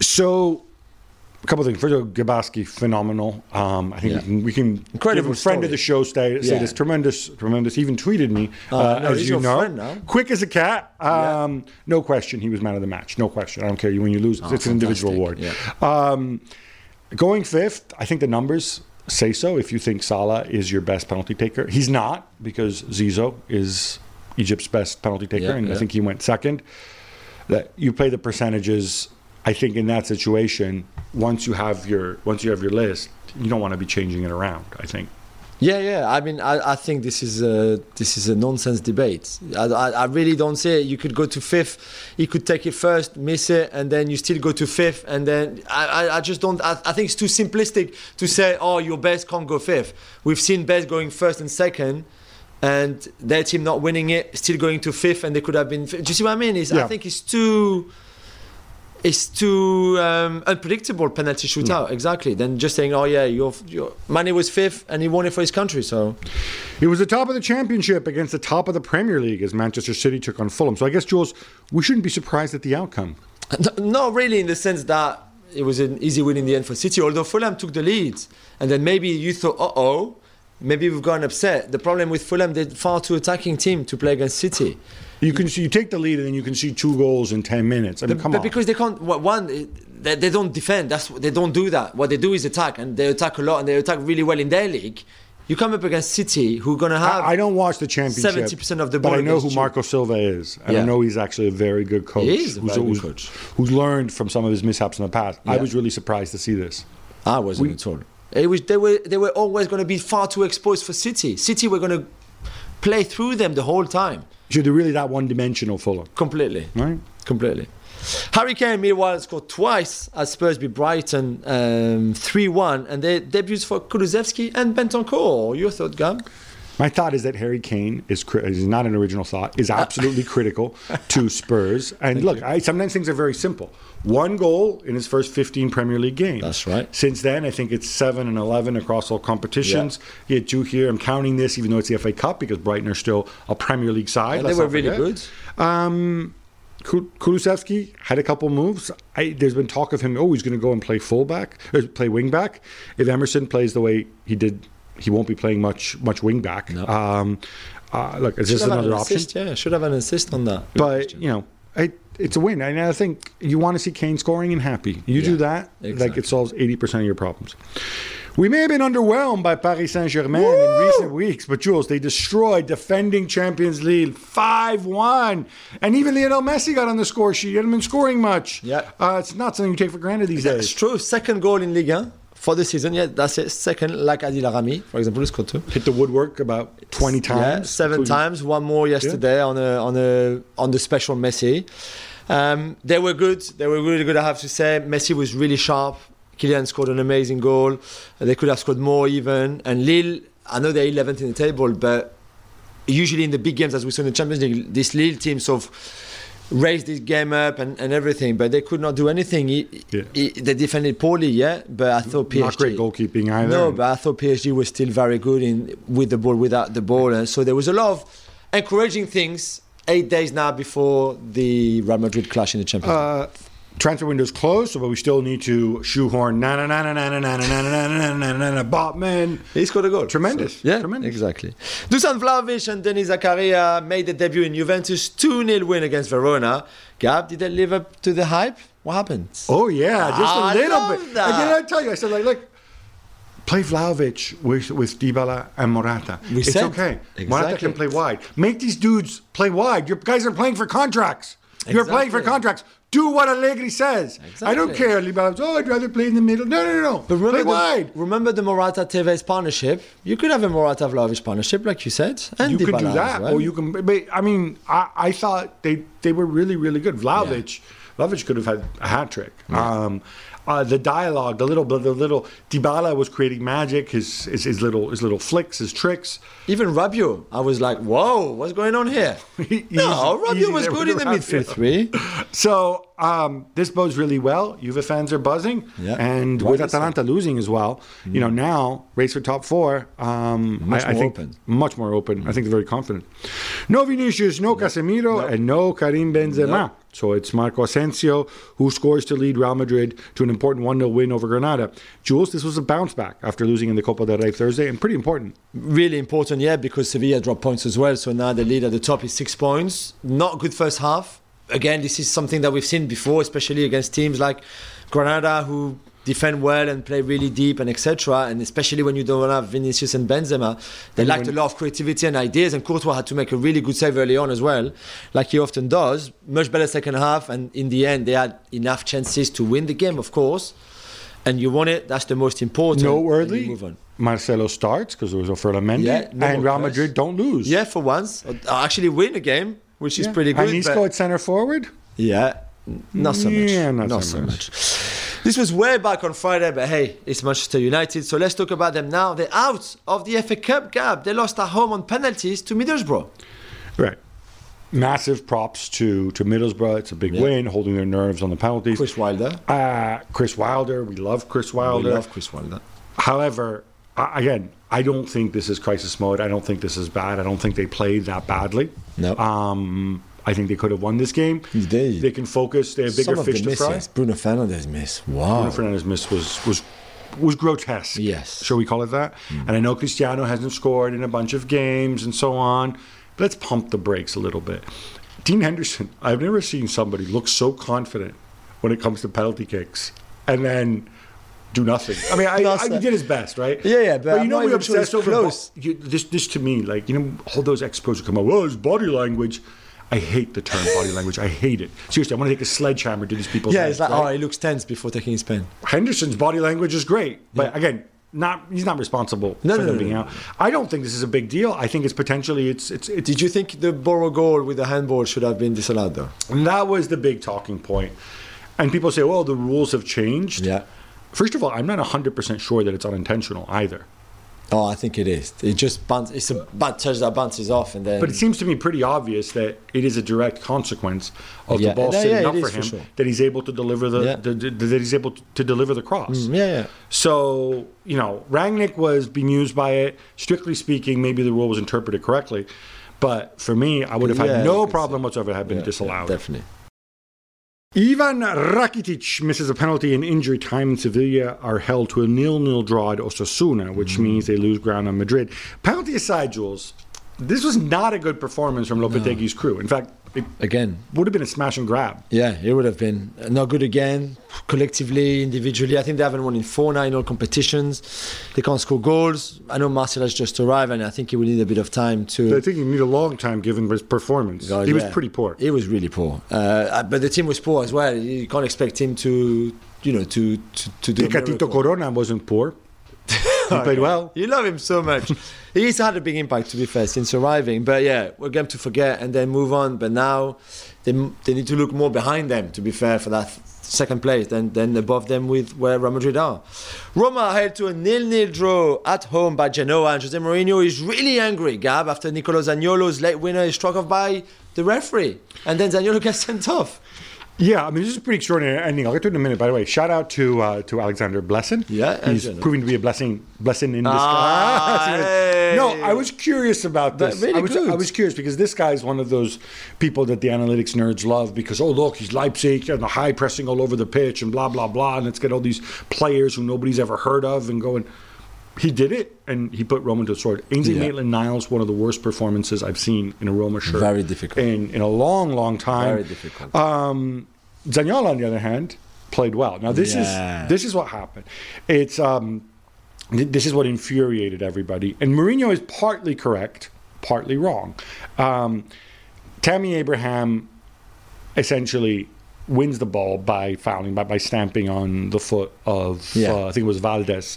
So, a couple of things. First of all, Gabaski, phenomenal. Um, I think Yeah. we can, we can Incredible give a friend story. of the show say, say Yeah. this. Tremendous, tremendous. He even tweeted me, Uh, uh, no, as he's you your know. friend now. Quick as a cat. Um, No question, he was man of the match. No question. I don't care when you lose. Oh, it's an individual award. fantastic. Um, going fifth, I think the numbers say so. If you think Salah is your best penalty taker, he's not, because Zizou is Egypt's best penalty taker, Yeah, and yeah. I think he went second. That you play the percentages. I think in that situation, once you have your once you have your list, you don't want to be changing it around. I think. Yeah, yeah. I mean, I, I think this is a this is a nonsense debate. I, I, I really don't see it. You could go to fifth, he could take it first, miss it, and then you still go to fifth, and then I, I, I just don't. I, I think it's too simplistic to say, oh, your best can't go fifth. We've seen best going first and second, and their team not winning it, still going to fifth, and they could have been. Do you see what I mean? It's, Yeah. I think it's too. It's too um, unpredictable penalty shootout. Mm. Exactly. Then just saying, oh yeah, your your Mane was fifth and he won it for his country. So. It was the top of the championship against the top of the Premier League as Manchester City took on Fulham. So I guess, Jules, we shouldn't be surprised at the outcome. No, not really, in the sense that it was an easy win in the end for City, although Fulham took the lead. And then maybe you thought, uh-oh, maybe we've gotten upset. The problem with Fulham, they're far too attacking team to play against City. You can see, you take the lead and then you can see two goals in ten minutes. I mean, But, come but on. because they can't, well, one, they, they don't defend. That's They don't do that. What they do is attack, and they attack a lot, and they attack really well in their league. You come up against City, who are going to have... I, I don't watch the championship. seventy percent of the but ball I know who against you. Marco Silva is, and I Yeah. know he's actually a very good coach. He is a who's, very good who's, coach. who's learned from some of his mishaps in the past. I Yeah. was really surprised to see this. I wasn't We- at all. It was, they, were, they were always going to be far too exposed for City. City were going to play through them the whole time. So they're really that one-dimensional, Fulham, Completely. right? Completely. Harry Kane, meanwhile, scored twice at Spurs beat Brighton um, three one, and their debuts for Kulusevski and Bentancur. Your thought, Gab? My thought is that Harry Kane is, cri- is not an original thought, is absolutely critical to Spurs. And look, I, sometimes things are very simple. One goal in his first fifteen Premier League games. That's right. Since then, I think it's seven and eleven across all competitions. He had two here. I'm counting this, even though it's the F A Cup, because Brighton are still a Premier League side. And they Let's were not really forget. good. Um, Kul- Kulusevski had a couple moves. I, there's been talk of him, oh, he's going to go and play fullback, or play wingback. If Emerson plays the way he did, he won't be playing much much wingback. No. Um, uh, look, is this Should have another an option? assist, yeah, should have an assist on that. But, you know, it, it's a win. And I think you want to see Kane scoring and happy. You do Yeah, that, like exactly. it solves eighty percent of your problems. We may have been underwhelmed by Paris Saint-Germain in recent weeks, but Jules, they destroyed defending Champions League five one. And even Lionel Messi got on the score sheet. He hadn't been scoring much. Yeah. Uh, it's not something you take for granted these That's days. true. Second goal in Ligue one for the season. Yeah, that's it. Second, like Adil Arami, for example, he scored two. Hit the woodwork about twenty times. Yeah, seven including- times. One more yesterday on a on a on the special Messi. Um, they were good. They were really good. I have to say, Messi was really sharp. Kylian scored an amazing goal. They could have scored more even. And Lille, I know they're eleventh in the table, but usually in the big games, as we saw in the Champions League, this Lille team sort of raised this game up and, and everything, but they could not do anything. He, Yeah. he, they defended poorly, yeah, but I thought P S G... Not great goalkeeping either. No, but I thought P S G was still very good in with the ball, without the ball. And so there was a lot of encouraging things eight days now before the Real Madrid clash in the Champions League. Uh, transfer window's closed, but we still need to shoehorn na na na na na na na na na na na na na Botman. He scored a goal. Tremendous. So, yeah, Tremendous. exactly. Dusan Vlahovic and Denis Zakaria made the debut in Juventus two nil win against Verona. Gab, did they live up to the hype? What happened? Oh yeah, just Ah, a I little love bit. that. And then I tell you, I said like, look, play Vlahovic with with Dybala and Morata. We it's said. okay. Morata Exactly. can play wide. Make these dudes play wide. Your guys are playing for contracts. You're playing for Exactly. contracts. Do what Allegri says. I don't Exactly. care. Dybala's, oh, I'd rather play in the middle. No, no, no, no. But remember play the, wide. remember the Morata Tevez partnership? You could have a Morata Vlahovic partnership, like you said. And You could do Dybala that, as well. or you can. But I mean, I, I thought they they were really really good. Vlahovic, Vlahovic could have had a hat trick. Um, Uh, the dialogue, the little, the little Dybala was creating magic. His, his his little his little flicks, his tricks. Even Rabiot, I was like, "Whoa, what's going on here?" Easy- no, Rabiot easy was there good with in the Rabiot. midfield three. So um, this bodes really well. Juve fans are buzzing, Yeah. and Rightly with so. Atalanta losing as well, you know, now race for top four. Um, Much I, I more think open. much more open. I think they're very confident. No Vinicius, no Casemiro, No. and no Karim Benzema. No. So it's Marco Asensio who scores to lead Real Madrid to an important one nil win over Granada. Jules, this was a bounce back after losing in the Copa del Rey Thursday, and pretty important. Really important, yeah, because Sevilla dropped points as well. So now the lead at the top is six points. Not good first half. Again, this is something that we've seen before, especially against teams like Granada, who defend well and play really deep and et cetera. And especially when you don't have Vinicius and Benzema, they And lacked when- a lot of creativity and ideas. And Courtois had to make a really good save early on as well, like he often does. Much better second half, and in the end, they had enough chances to win the game, of course. And you won it. That's the most important. and Noteworthy, you move on. Marcelo starts because there was a Ferland Yeah, no and more Real press. Madrid don't lose. Yeah, for once, I actually win a game, which is Yeah. pretty good. And Isco but- at center forward. Yeah, n- not so much. Yeah, not not so so much. much. This was way back on Friday, but hey, it's Manchester United. So let's talk about them now. They're out of the F A Cup gap. They lost at home on penalties to Middlesbrough. Right. Massive props to, to Middlesbrough. It's a big Yeah. win, holding their nerves on the penalties. Chris Wilder. Uh, Chris Wilder. We love Chris Wilder. We love Chris Wilder. However, I- again, I don't think this is crisis mode. I don't think this is bad. I don't think they played that badly. No. Um, I think they could have won this game. They- They can focus. They have bigger Some of fish the to fry. misses. Bruno Fernandes miss. Wow. Bruno Fernandes miss was was was grotesque. Yes. Shall we call it that? And I know Cristiano hasn't scored in a bunch of games and so on. But let's pump the brakes a little bit. Dean Henderson, I've never seen somebody look so confident when it comes to penalty kicks and then do nothing. I mean, I, I, he did his best, right? Yeah, yeah, but I'm you know not we even sure obsess it's over close. bo- you, this. This to me, like you know, all those ex-pros who come out. Well, it's body language. I hate the term body language. I hate it. Seriously, I want to take a sledgehammer to these people's Yeah, heads, it's like, right? oh, he looks tense before taking his pen. Henderson's body language is great, but again, not he's not responsible No, for no, them no, being no. out. I don't think this is a big deal. I think it's potentially it's it's it's. Did you think the Borough goal with the handball should have been disallowed, though? And that was the big talking point. And people say, well, the rules have changed. Yeah. First of all, I'm not one hundred percent sure that it's unintentional either. Oh, I think it is. It just bounce, it's a bad touch that bounces off, and then. But it seems to me pretty obvious that it is a direct consequence of Yeah. the ball Yeah, sitting yeah, up it for is for him sure. that he's able to deliver the, Yeah. the, the that he's able to deliver the cross. Mm, yeah, yeah. So, you know, Rangnick was bemused by it. Strictly speaking, maybe the rule was interpreted correctly. But for me, I would have Yeah, had you no could problem say. whatsoever had been Yeah, disallowed. yeah, definitely. Ivan Rakitic misses a penalty in injury time, and Sevilla are held to a nil-nil draw at Osasuna, which Mm-hmm. means they lose ground on Madrid. Penalty aside, Jules, this was not a good performance from Lopetegui's crew. In fact, it Again, would have been a smash and grab. yeah, it would have been not good again, collectively, individually. I think they haven't won in four now in all competitions. They can't score goals. I know Marcel has just arrived, and I think he will need a bit of time to. I think you need a long time given his performance. God, he was yeah. pretty poor. He was really poor, uh, but the team was poor as well. You can't expect him to, you know, to to, to do. a Tecatito miracle. Corona wasn't poor. He played well. You love him so much. He's had a big impact, to be fair, since arriving. But yeah, we're going to forget and then move on. But now they, they need to look more behind them, to be fair, for that second place than, than above them with where Real Madrid are. Roma held to a nil-nil draw at home by Genoa. And Jose Mourinho is really angry, Gab, after Nicolo Zaniolo's late winner is struck off by the referee. And then Zaniolo gets sent off. Yeah, I mean, this is a pretty extraordinary ending. I'll get to it in a minute. By the way, shout out to uh, to Alexander Blessin. Yeah, he's Alexander. proving to be a blessing, blessing in Ah, disguise. hey. No, I was curious about But this. really I was, good. I was curious because this guy is one of those people that the analytics nerds love because oh look, he's Leipzig and the high pressing all over the pitch and blah blah blah, and let's get all these players who nobody's ever heard of and going. He did it, and he put Roma to the sword. Ainsley Yeah. Maitland-Niles, one of the worst performances I've seen in a Roma shirt. Very difficult. In, in a long, long time. Very difficult. Um, Zaniolo, on the other hand, played well. Now, this Yeah. is this is what happened. It's um, th- this is what infuriated everybody, and Mourinho is partly correct, partly wrong. Um, Tammy Abraham essentially wins the ball by fouling, by, by stamping on the foot of, Yeah. uh, I think it was Valdez.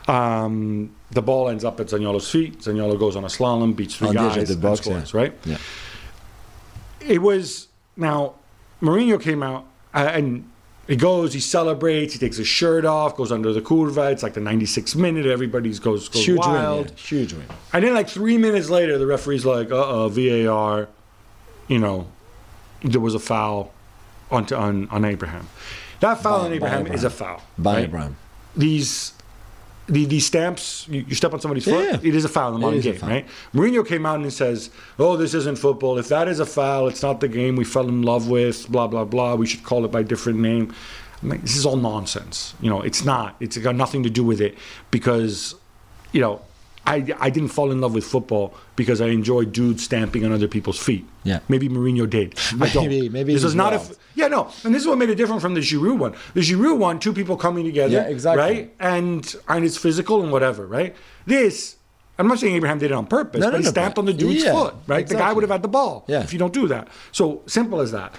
Um, the ball ends up at Zaniolo's feet. Zaniolo goes on a slalom, beats three On the edge guys, of the and box, scores, yeah. right? Yeah. It was, now, Mourinho came out, uh, and He goes, he celebrates, he takes his shirt off, goes under the curva. It's like the ninety-sixth minute. Everybody goes, goes Huge wild. win, yeah. Huge win. And then like three minutes later, the referee's like, uh-oh, V A R, you know, there was a foul on, on, on Abraham. That foul By- on by Abraham Abraham. is a foul. By right? Abraham. These... The, these stamps, you, you step on somebody's Yeah, foot, yeah. it is a foul in the modern is a game, foul. right? Mourinho came out and says, oh, this isn't football. If that is a foul, it's not the game we fell in love with, blah, blah, blah. We should call it by a different name. I'm like, this is all nonsense. You know, it's not. It's got nothing to do with it because, you know, I, I didn't fall in love with football because I enjoyed dudes stamping on other people's feet. Yeah. Maybe Mourinho did. I don't. Maybe- maybe this he is was not a wild. f- yeah, no. And this is what made it different from the Giroud one. The Giroud one, two people coming together, Yeah, exactly. right? And and it's physical and whatever, right? This, I'm not saying Abraham did it on purpose, No, but no, he no, stamped but- on the dude's yeah, foot, right? The guy exactly. would have had the ball Yeah. if you don't do that. So simple as that.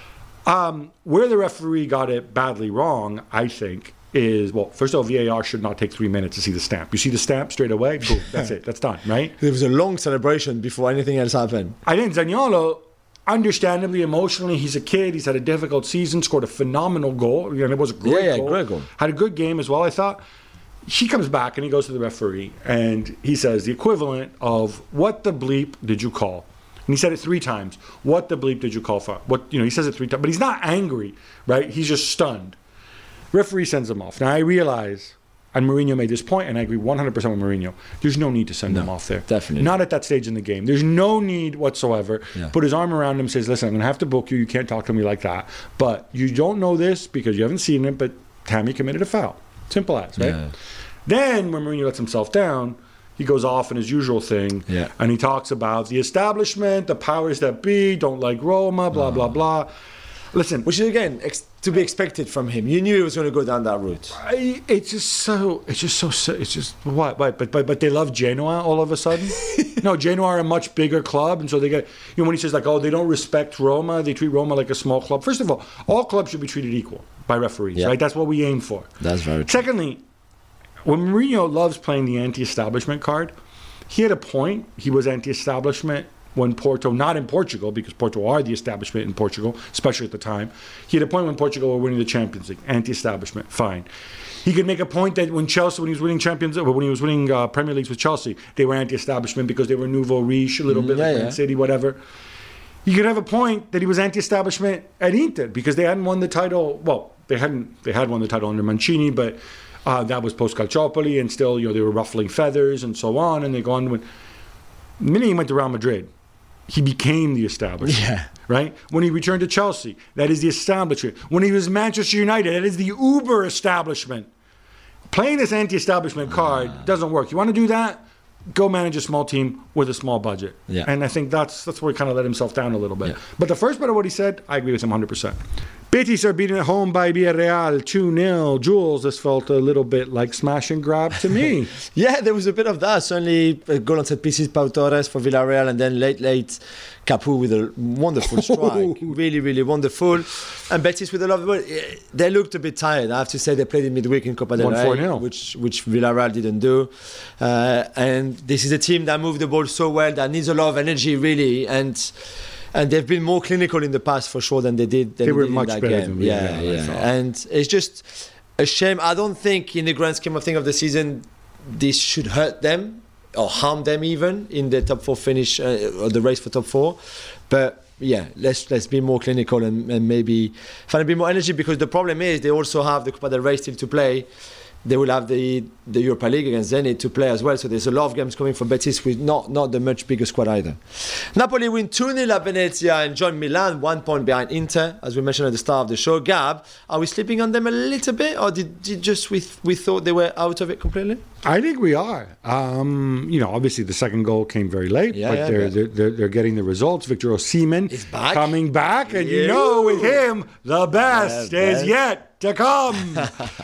Um, where the referee got it badly wrong, I think, is, well, first of all, V A R should not take three minutes to see the stamp. You see the stamp straight away, boom, that's it, that's done, right? There was a long celebration before anything else happened. I think Zaniolo, understandably, emotionally, he's a kid. He's had a difficult season. Scored a phenomenal goal. And it was a great Yeah, yeah, goal. great goal. Had a good game as well, I thought. He comes back and he goes to the referee and he says the equivalent of what the bleep did you call? And he said it three times. What the bleep did you call for? What you know? He says it three times, but he's not angry, right? He's just stunned. Referee sends him off. Now I realize, and Mourinho made this point, and I agree one hundred percent with Mourinho. There's no need to send him off there. definitely. Not at that stage in the game. There's no need whatsoever. Yeah. Put his arm around him, says, "Listen, I'm going to have to book you. You can't talk to me like that. But you don't know this because you haven't seen it. But Tammy committed a foul. Simple as, right?" Yeah. Then when Mourinho lets himself down, he goes off in his usual thing, Yeah. and he talks about the establishment, the powers that be, don't like Roma, blah blah blah. Listen, Which is, again, ex- to be expected from him. You knew he was going to go down that route. I, it's just so. It's just so. si- It's just what? What? But but but they love Genoa all of a sudden. No, Genoa are a much bigger club, and so they get. You know, when he says like, oh, they don't respect Roma, they treat Roma like a small club. First of all, all clubs should be treated equal by referees, Yeah. right? That's what we aim for. That's very true. Secondly, when Mourinho loves playing the anti-establishment card, he had a point. He was anti-establishment when Porto, not in Portugal, because Porto are the establishment in Portugal, especially at the time. He had a point when Portugal were winning the Champions League, anti-establishment, fine. He could make a point that when Chelsea, when he was winning Champions, or when he was winning uh, Premier Leagues with Chelsea, they were anti-establishment because they were nouveau riche, a little bit Yeah, like yeah. Man City, whatever. You could have a point that he was anti-establishment at Inter because they hadn't won the title. Well, they hadn't. They had won the title under Mancini, but uh, that was post Calciopoli, and still, you know, they were ruffling feathers and so on. And they go on. When the minute he went to Real Madrid, he became the establishment. Yeah. Right. When he returned to Chelsea, that is the establishment. When he was Manchester United, that is the Uber establishment. Playing this anti-establishment card doesn't work. You want to do that? Go manage a small team with a small budget. Yeah. And I think that's that's where he kind of let himself down a little bit. Yeah. But the first part of what he said, I agree with him one hundred percent. Betis are beaten at home by Villarreal two nil. Jules, this felt a little bit like smash and grab to me. Yeah, there was a bit of that. Certainly, a goal on set pieces, Pau Torres for Villarreal, and then late, late, Capu with a wonderful strike. really, really wonderful. And Betis with a lot of ball. They looked a bit tired. I have to say, they played in midweek in Copa del Won four Rey, nil. which, which Villarreal didn't do. Uh, and this is a team that moved the ball so well, that needs a lot of energy, really. And and they've been more clinical in the past, for sure, than they did, than They were did in much that better game. than Villarreal, Yeah, I yeah. thought. And it's just a shame. I don't think, in the grand scheme of things of the season, this should hurt them or harm them even in the top four finish uh, or the race for top four. But yeah, let's let's be more clinical and, and maybe find a bit more energy, because the problem is they also have the Copa del Rey still to play. They will have the the Europa League against Zenit to play as well. So there's a lot of games coming from Betis with not not the much bigger squad either. Napoli win two nil at Venezia and join Milan one point behind Inter, as we mentioned at the start of the show. Gab, are we sleeping on them a little bit, or did, did just we we thought they were out of it completely? I think we are. Um, you know, obviously the second goal came very late, Yeah, but yeah, they're, but- they're, they're they're getting the results. Victor Osimhen He's back. coming back, and you Yeah. know, with him, the best The is best. yet to come.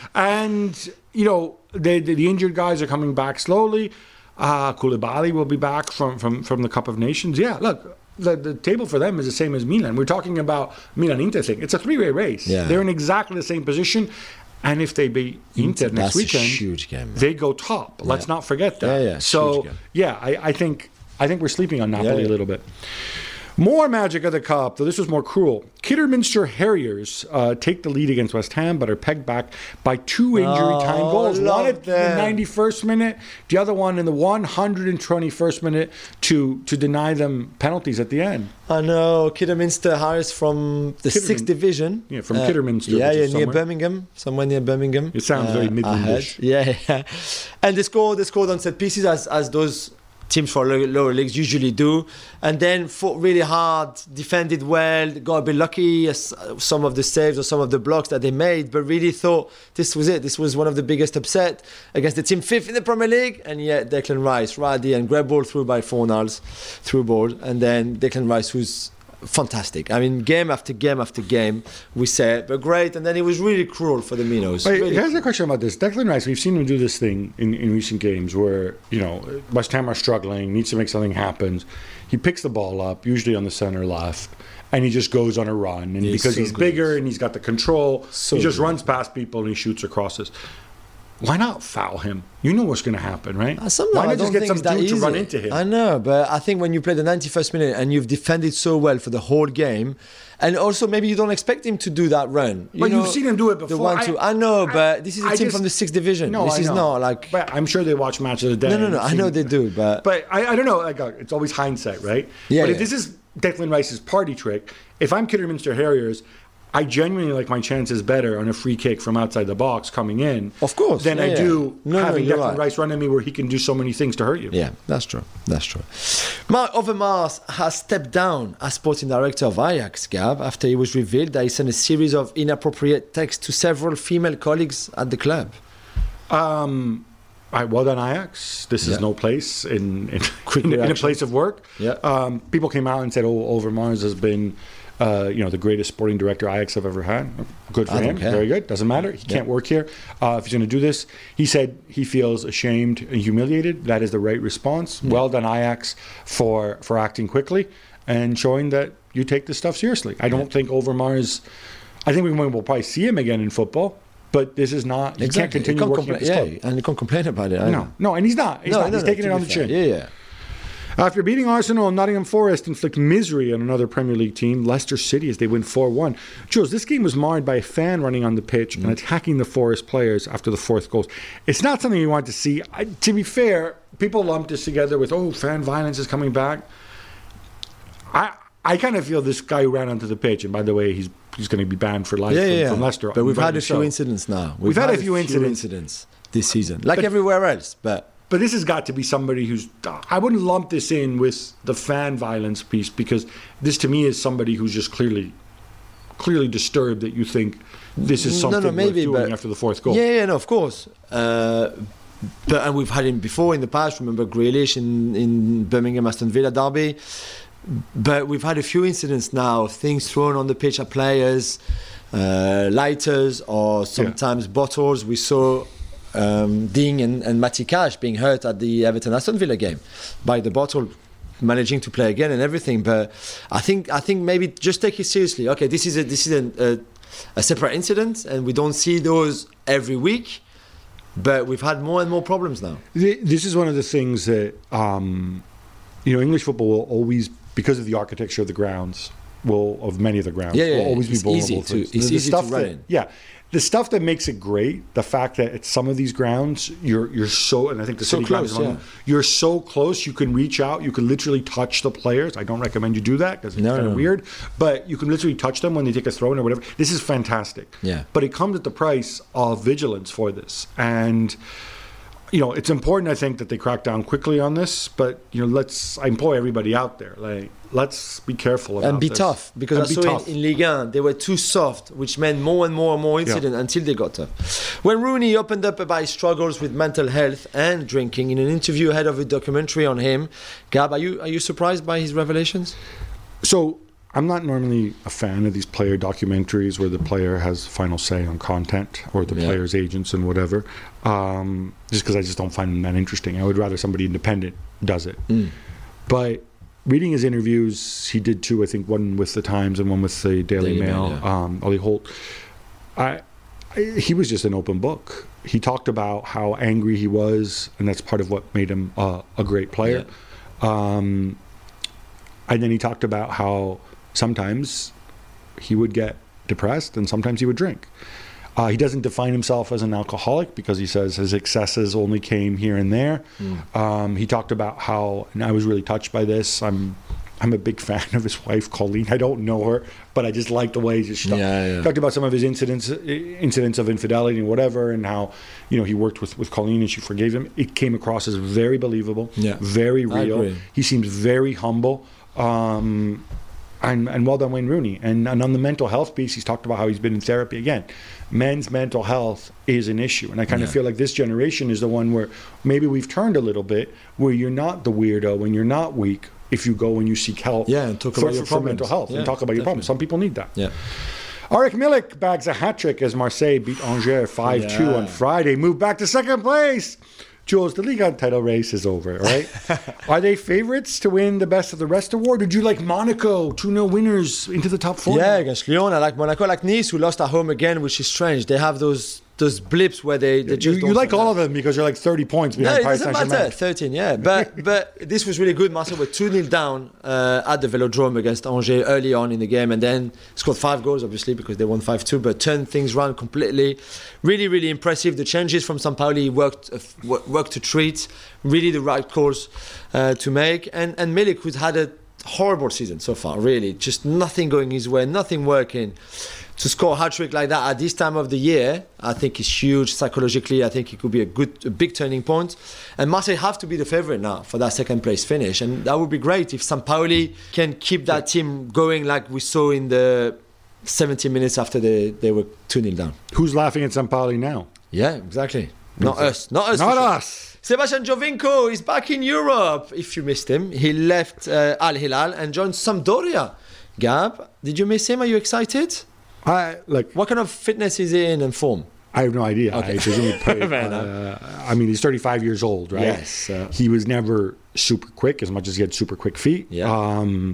And you know, the, the the injured guys are coming back slowly. Uh, Koulibaly will be back from from from the Cup of Nations. Yeah, look. The, the table for them is the same as Milan. We're talking about Milan Inter thing. It's a three-way race. Yeah. They're in exactly the same position. And if they beat Inter next That's a weekend, huge game, man. they go top. Let's Yeah. not forget that. Yeah, yeah, So huge game. yeah, I, I think I think we're sleeping on Napoli Yeah, yeah. a little bit. More magic of the cup, though this was more cruel. Kidderminster Harriers uh, take the lead against West Ham, but are pegged back by two injury Oh, time goals. One love at the them. ninety-first minute, the other one in the one hundred twenty-first minute to to deny them penalties at the end. I know Kidderminster Harriers from the Kiddermin- sixth division. Yeah, from Kidderminster, Yeah, which yeah, is near somewhere- Birmingham, somewhere near Birmingham. It sounds very I Midlandish. heard. Yeah, yeah. And they scored, they scored on set pieces as as those teams for low- lower leagues usually do, and then fought really hard, defended well, got a bit lucky as some of the saves or some of the blocks that they made, but really thought this was it. This was one of the biggest upset against the team fifth in the Premier League, and yet Declan Rice, Raddy and grab ball through by Fornals, through ball, and then Declan Rice, who's fantastic. I mean, game after game after game, we said, but great, and then it was really cruel for the Minos. Wait, Really here's a question about this. Declan Rice, we've seen him do this thing in, in recent games where, you know, West Ham are struggling, needs to make something happen. He picks the ball up, usually on the center left, and he just goes on a run. And He's because so he's good. bigger and he's got the control, So he just good. runs past people and he shoots or crosses. Why not foul him? You know what's going to happen, right? Uh, somehow Why I not don't just get think some it's that dude to easy. run into him? I know, but I think when you play the ninety-first minute and you've defended so well for the whole game, and also maybe you don't expect him to do that run. You But know, you've seen him do it The before. one, I- two. I know, I- but this is a I team just- from the sixth division. No, this I is know. not like. But I'm sure they watch Match of the Day. No, no, no. and I know see- they do, but. But I, I don't know. Like, uh, it's always hindsight, right? Yeah, But if yeah. this is Declan Rice's party trick, if I'm Kidderminster Harriers, I genuinely like my chances better on a free kick from outside the box coming in. Of course, Than yeah, I yeah. do No, no, having you're Declan right. Rice run at me where he can do so many things to hurt you. Yeah, that's true. That's true. Mark Overmars has stepped down as sporting director of Ajax, Gab, after it was revealed that he sent a series of inappropriate texts to several female colleagues at the club. Um, I, well done, Ajax. This is Yeah. no place in in, Quick in, in a reaction. place of work. Yeah. Um, people came out and said, "Oh, Overmars has been, uh, you know, the greatest sporting director Ajax have ever had." Good for I don't him. care. Very good. Doesn't matter. He Yeah. can't work here. Uh, if he's going to do this, he said he feels ashamed and humiliated. That is the right response. Well done, Ajax, for for acting quickly and showing that you take this stuff seriously. I don't think Overmars. I think we will probably see him again in football. But this is not. He can't continue can't working compla- at this yeah, club. and you can't complain about it. No, either. no, and he's not. He's No, not. no, He's no, taking to it on be the fair. chin. Yeah, yeah. After beating Arsenal, Nottingham Forest inflict misery on another Premier League team, Leicester City, as they win four one. Jules, this game was marred by a fan running on the pitch Mm. and attacking the Forest players after the fourth goal. It's not something you want to see. I, to be fair, people lump this together with, oh, fan violence is coming back. I I kind of feel this guy who ran onto the pitch, and by the way, he's he's going to be banned for life Yeah, from, yeah, from yeah. Leicester. But we've had a rightly few so. incidents now. We've had a few incidents. this season, like But- everywhere else. But But this has got to be somebody who's. I wouldn't lump this in with the fan violence piece because this to me is somebody who's just clearly, clearly disturbed that you think this is No, no, something maybe, worth doing but- after the fourth goal. yeah, yeah, no, of course. Uh, but and we've had him before in the past. Remember Grealish in, in Birmingham Aston Villa derby. But we've had a few incidents now of things thrown on the pitch at players, uh, lighters or sometimes bottles. We saw um, Ding and, and Matty Cash being hurt at the Everton Aston Villa game by the bottle, managing to play again and everything. But I think I think maybe just take it seriously. Okay, this is a this is a, a, a separate incident, and we don't see those every week. But we've had more and more problems now. Th- This is one of the things that um, you know English football will always, because of the architecture of the grounds, will of many of the grounds, Yeah, yeah, will always it's be vulnerable easy to to- this. it's The- the easy to stuff run that- in. Yeah, the stuff that makes it great, the fact that at some of these grounds you're you're so, and I think the So city ground is close, one of yeah. them, you're so close, you can reach out, you can literally touch the players. I don't recommend you do that because it's No, kind of no. weird, but you can literally touch them when they take a throw in or whatever. This is fantastic. Yeah. But it comes at the price of vigilance for this, and you know, it's important, I think, that they crack down quickly on this. But you know, let's I implore everybody out there, like, let's be careful about And be this. tough, because And I be saw tough. in, in Ligue one they were too soft, which meant more and more and more incidents until they got tough. When Rooney opened up about his struggles with mental health and drinking in an interview ahead of a documentary on him, Gab, are you are you surprised by his revelations? So I'm not normally a fan of these player documentaries where the player has final say on content or the Yeah. player's agents and whatever. Um, just because I just don't find them that interesting. I would rather somebody independent does it. Mm. But reading his interviews, he did two, I think, one with the Times and one with the Daily, Daily Mail, Mail, yeah. um, Ollie Holt. I, I, he was just an open book. He talked about how angry he was, and that's part of what made him uh, a great player. Um, And then he talked about how sometimes he would get depressed and sometimes he would drink. Uh, he doesn't define himself as an alcoholic because he says his excesses only came here and there. Mm. Um, he talked about how, and I was really touched by this. I'm, I'm a big fan of his wife, Colleen. I don't know her, but I just like the way he yeah, yeah. talked about some of his incidents, incidents of infidelity and whatever, and how, you know, he worked with, with Colleen and she forgave him. It came across as very believable, yeah. very real. He seems very humble. Um, and, and well done, Wayne Rooney. And, and on the mental health piece, he's talked about how he's been in therapy again. Men's mental health is an issue. And I kind yeah. of feel like this generation is the one where maybe we've turned a little bit, where you're not the weirdo and you're not weak if you go and you seek help yeah, and talk for, about your for mental health yeah, and talk about definitely. your problems. Some people need that. Yeah. Arik Milik bags a hat-trick as Marseille beat Angers five two yeah. on Friday. Move back to second place. Jules, the Ligue one title race is over, right? Are they favorites to win the Best of the Rest award? Did you like Monaco, two nil winners into the top four? Yeah, against Lyon. I like Monaco. I like Nice, who lost at home again, which is strange. They have those those blips where they, they just You, you like all of them because you're like thirty points behind no, Paris it doesn't Saint-Germain. matter, thirteen, yeah. But but this was really good. Marseille were two nil down uh, at the Velodrome against Angers early on in the game and then scored five goals, obviously, because they won five two, but turned things around completely. Really, really impressive. The changes from Sampaoli worked, uh, worked to treat. Really the right calls uh, to make. And, and Milik, who's had a horrible season so far, really. Just nothing going his way, nothing working. To score a hat-trick like that at this time of the year, I think is huge psychologically. I think it could be a good, a big turning point. And Marseille have to be the favourite now for that second place finish. And that would be great if Sampaoli can keep that team going like we saw in the seventy minutes after they, they were two nil down. Who's laughing at Sampaoli now? Yeah, exactly. Not us. Not us. Not us. Sebastian Giovinco is back in Europe. If you missed him, he left uh, Al Hilal and joined Sampdoria. Gab, did you miss him? Are you excited? I like. What kind of fitness is he in and form? I have no idea. Okay. I, presume he played, uh, I mean, he's thirty-five years old, right? Yes. Uh, he was never super quick, as much as he had super quick feet. Yeah. Um,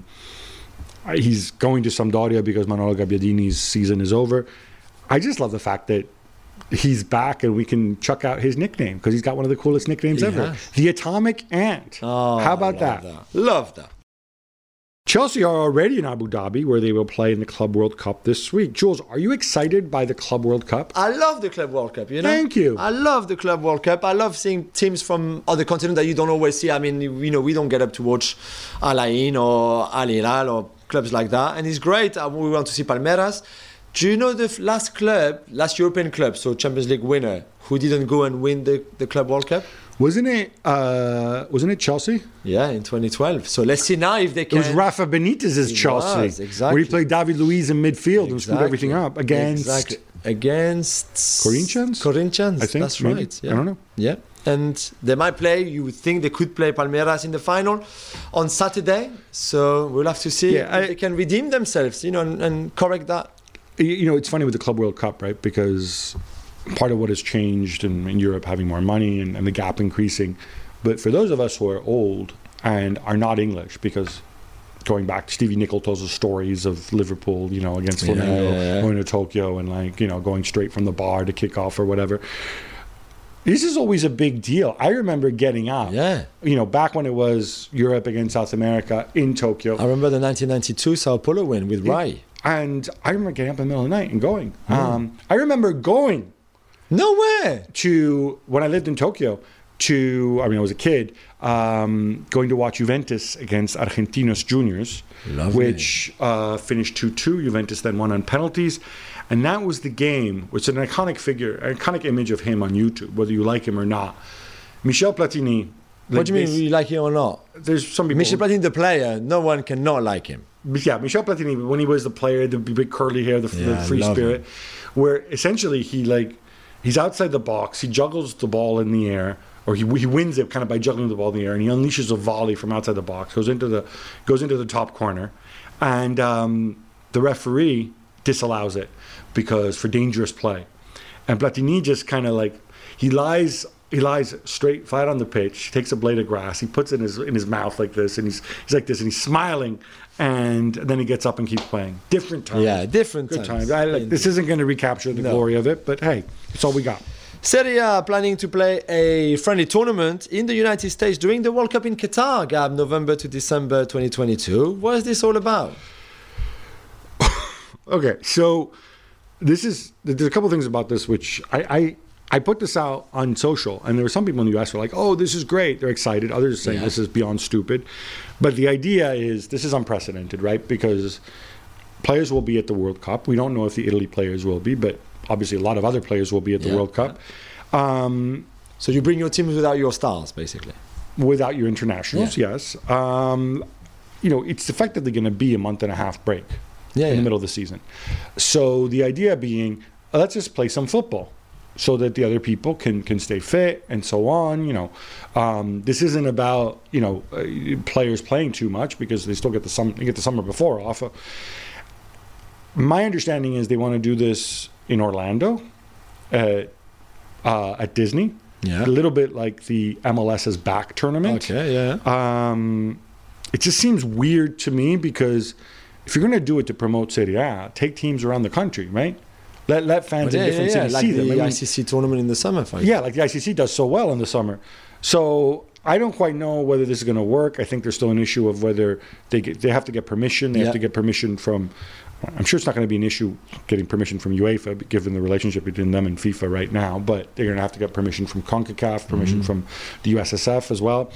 he's going to Sampdoria because Manolo Gabbiadini's season is over. I just love the fact that he's back and we can chuck out his nickname because he's got one of the coolest nicknames he ever. has. The Atomic Ant. Oh, How about that? that? Love that. Chelsea are already in Abu Dhabi, where they will play in the Club World Cup this week. Jules, are you excited by the Club World Cup? I love the Club World Cup, you know? Thank you. I love the Club World Cup. I love seeing teams from other continents that you don't always see. I mean, you know, we don't get up to watch Al Ain or Al Hilal or clubs like that. And it's great. We want to see Palmeiras. Do you know the last club, last European club, so Champions League winner, who didn't go and win the, the Club World Cup? Wasn't it? Uh, wasn't it Chelsea? Yeah, in twenty twelve. So let's see now if they can. It was Rafa Benitez's Chelsea, was, exactly. where he played David Luiz in midfield exactly. and screwed everything up against exactly. against Corinthians. Corinthians, I think that's maybe. right. Yeah. I don't know. Yeah, and they might play. You would think they could play Palmeiras in the final on Saturday. So we'll have to see yeah, if I, they can redeem themselves, you know, and, and correct that. You know, it's funny with the Club World Cup, right? Because part of what has changed in, in Europe having more money and, and the gap increasing. But for those of us who are old and are not English, because going back, Stevie Nicol tells us stories of Liverpool, you know, against Flamengo, yeah, yeah, yeah. going to Tokyo and like, you know, going straight from the bar to kick off or whatever. This is always a big deal. I remember getting up, yeah. you know, back when it was Europe against South America in Tokyo. I remember the nineteen ninety-two Sao Paulo win with Rai. And I remember getting up in the middle of the night and going. Mm. Um, I remember going. No way. To, when I lived in Tokyo, to, I mean, I was a kid, um, going to watch Juventus against Argentinos Juniors, Lovely. which uh, finished two two. Juventus then won on penalties. And that was the game, which is an iconic figure, an iconic image of him on YouTube, whether you like him or not. Michel Platini. Like what do you mean, you like him or not? There's some people. Michel Platini, the player, no one can not like him. Yeah, Michel Platini, when he was the player, the big curly hair, the, yeah, the free spirit, him. where essentially he like, he's outside the box, he juggles the ball in the air, or he he wins it kind of by juggling the ball in the air, and he unleashes a volley from outside the box, goes into the goes into the top corner, and um, the referee disallows it because for dangerous play, and Platini just kind of like he lies. He lies straight, flat on the pitch. He takes a blade of grass. He puts it in his in his mouth like this, and he's he's like this, and he's smiling. And then he gets up and keeps playing. Different times. Yeah, different Good times. times. I, like, this isn't going to recapture the no. glory of it, but hey, it's all we got. Serie A planning to play a friendly tournament in the United States during the World Cup in Qatar, Gab, November to December twenty twenty-two. What is this all about? Okay, so this is there's a couple things about this which I, I I put this out on social, and there were some people in the U S who were like, "Oh, this is great!" They're excited. Others are saying Yeah. this is beyond stupid. But the idea is this is unprecedented, right? Because players will be at the World Cup. We don't know if the Italy players will be, but obviously a lot of other players will be at the Yeah, World Cup. Um, So you bring your teams without your stars, basically. without your internationals, yes. Um, you know, it's effectively going to be a month and a half break Yeah, in yeah. the middle of the season. So the idea being, uh, let's just play some football so that the other people can can stay fit and so on. You know, um, this isn't about you know uh, players playing too much because they still get the sum they get the summer before off. My understanding is they want to do this in Orlando, uh, uh, at Disney. Yeah. A little bit like the M L S's back tournament. Okay, yeah. Um, it just seems weird to me because if you're going to do it to promote Serie A, take teams around the country, right? Let let fans But in yeah, different yeah, yeah, cities like see them. I the mean, I C C tournament in the summer, for example. yeah, like the I C C does so well in the summer. So I don't quite know whether this is going to work. I think there's still an issue of whether they get, they have to get permission. They Yeah. have to get permission from. I'm sure it's not going to be an issue getting permission from UEFA, given the relationship between them and FIFA right now. But they're going to have to get permission from CONCACAF, permission Mm-hmm. from the U S S F as well.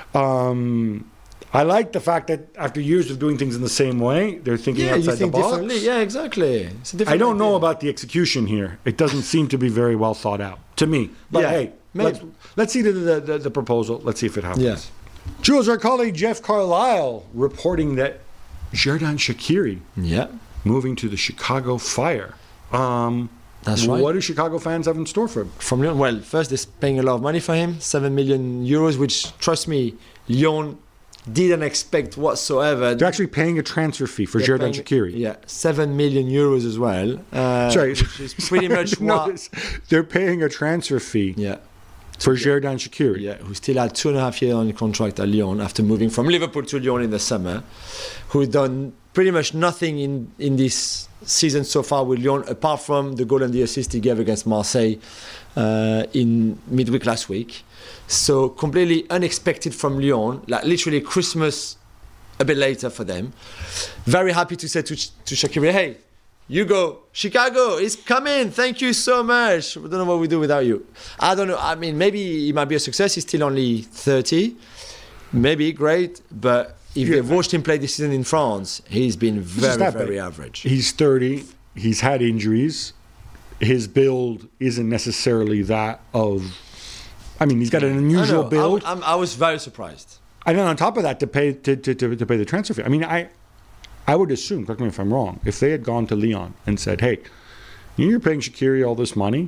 Um, I like the fact that after years of doing things in the same way, they're thinking Yeah, you outside think the box. differently. Yeah, exactly. It's a different I don't know idea. about the execution here. It doesn't seem to be very well thought out to me. But Yeah, hey, maybe. let's, let's see the, the, the, the proposal. Let's see if it happens. Yeah. Jules, our colleague Jeff Carlisle reporting that Xherdan Shaqiri Yeah. moving to the Chicago Fire. Um, That's right. What do Chicago fans have in store for him? From Lyon, well, first they're paying a lot of money for him, seven million euros, which, trust me, Lyon didn't expect whatsoever. They're actually paying a transfer fee for They're Xherdan paying- Shaqiri. Yeah, seven million euros as well. Uh, Sorry, which is pretty Sorry, much no, what. it's- they're paying a transfer fee Yeah, for Xherdan Shaqiri. yeah, who still had two and a half years on contract at Lyon after moving from Liverpool to Lyon in the summer, who done pretty much nothing in, in this season so far with Lyon, apart from the goal and the assist he gave against Marseille uh, in midweek last week. So completely unexpected from Lyon, like literally Christmas a bit later for them. Very happy to say to, to Shaqiri, hey, you go, Chicago is coming. Thank you so much. We don't know what we do without you. I don't know. I mean, maybe it might be a success. He's still only thirty. Maybe great, but if Yeah. you've watched him play this season in France, he's been It's very, not very bad. average. He's thirty. He's had injuries. His build isn't necessarily that of. I mean, he's got an I unusual know. build. I, I'm- I was very surprised. And then on top of that, to pay to, to, to, to pay the transfer fee. I mean, I I would assume, correct me if I'm wrong, if they had gone to Lyon and said, "Hey, you're paying Shaqiri all this money.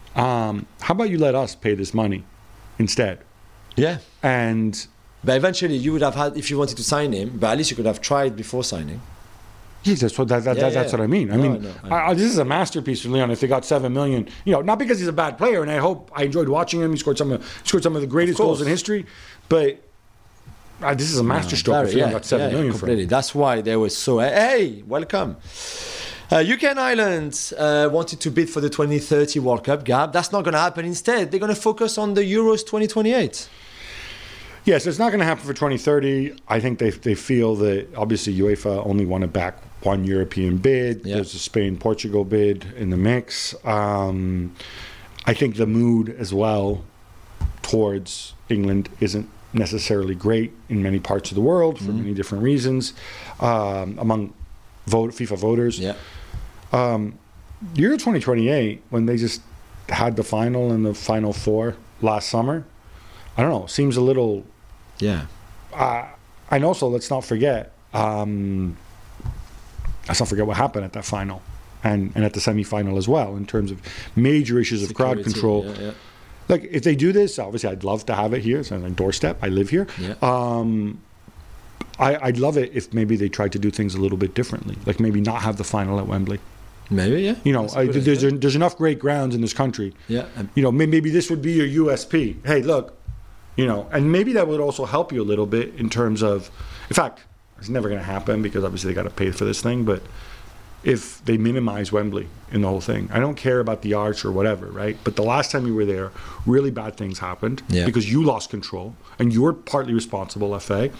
Um, how about you let us pay this money instead?" Yeah. And But eventually, you would have had, if you wanted to sign him, but at least you could have tried before signing. yes, that's what that, that, Yeah, that- that's yeah. what I mean. I No, mean, I know, I know. I, I, this is a masterpiece for Lyon. If they got seven million, you know, not because he's a bad player, and I hope I enjoyed watching him. He scored some of he scored some of the greatest Of goals course. in history, but. Uh, this is a masterstroke Very, if Lyon yeah, got seven yeah, million yeah, for him. completely. That's why they were so, hey, welcome. Uh, U K and Ireland uh, wanted to bid for the twenty thirty World Cup, Gab. That's not going to happen. Instead, they're going to focus on the Euros twenty twenty-eight. Yes, it's not going to happen for twenty thirty. I think they they feel that obviously UEFA only want to back one European bid. Yeah. There's a Spain-Portugal bid in the mix. Um, I think the mood as well towards England isn't necessarily great in many parts of the world for many different reasons um, among vote, FIFA voters. Yeah. Um, Euro twenty twenty-eight, when they just had the final and the final four last summer, I don't know, seems a little. Yeah. Uh, and also, let's not forget, um, let's not forget what happened at that final and, and at the semi-final as well in terms of major issues of crowd Security, control. Yeah, yeah. Like, if they do this, obviously, I'd love to have it here. It's on my doorstep. I live here. Yeah. Um, I, I'd love it if maybe they tried to do things a little bit differently. Like, maybe not have the final at Wembley. Maybe, yeah. You know, That's a I, good there's, idea. there's enough great grounds in this country. Yeah. um, You know, may- maybe this would be your U S P. Hey, look, you know, and maybe that would also help you a little bit in terms of, in fact, it's never going to happen because obviously they got to pay for this thing, but if they minimize Wembley in the whole thing. I don't care about the arch or whatever, right? But the last time you were there, really bad things happened Yeah. because you lost control and you were partly responsible, F A.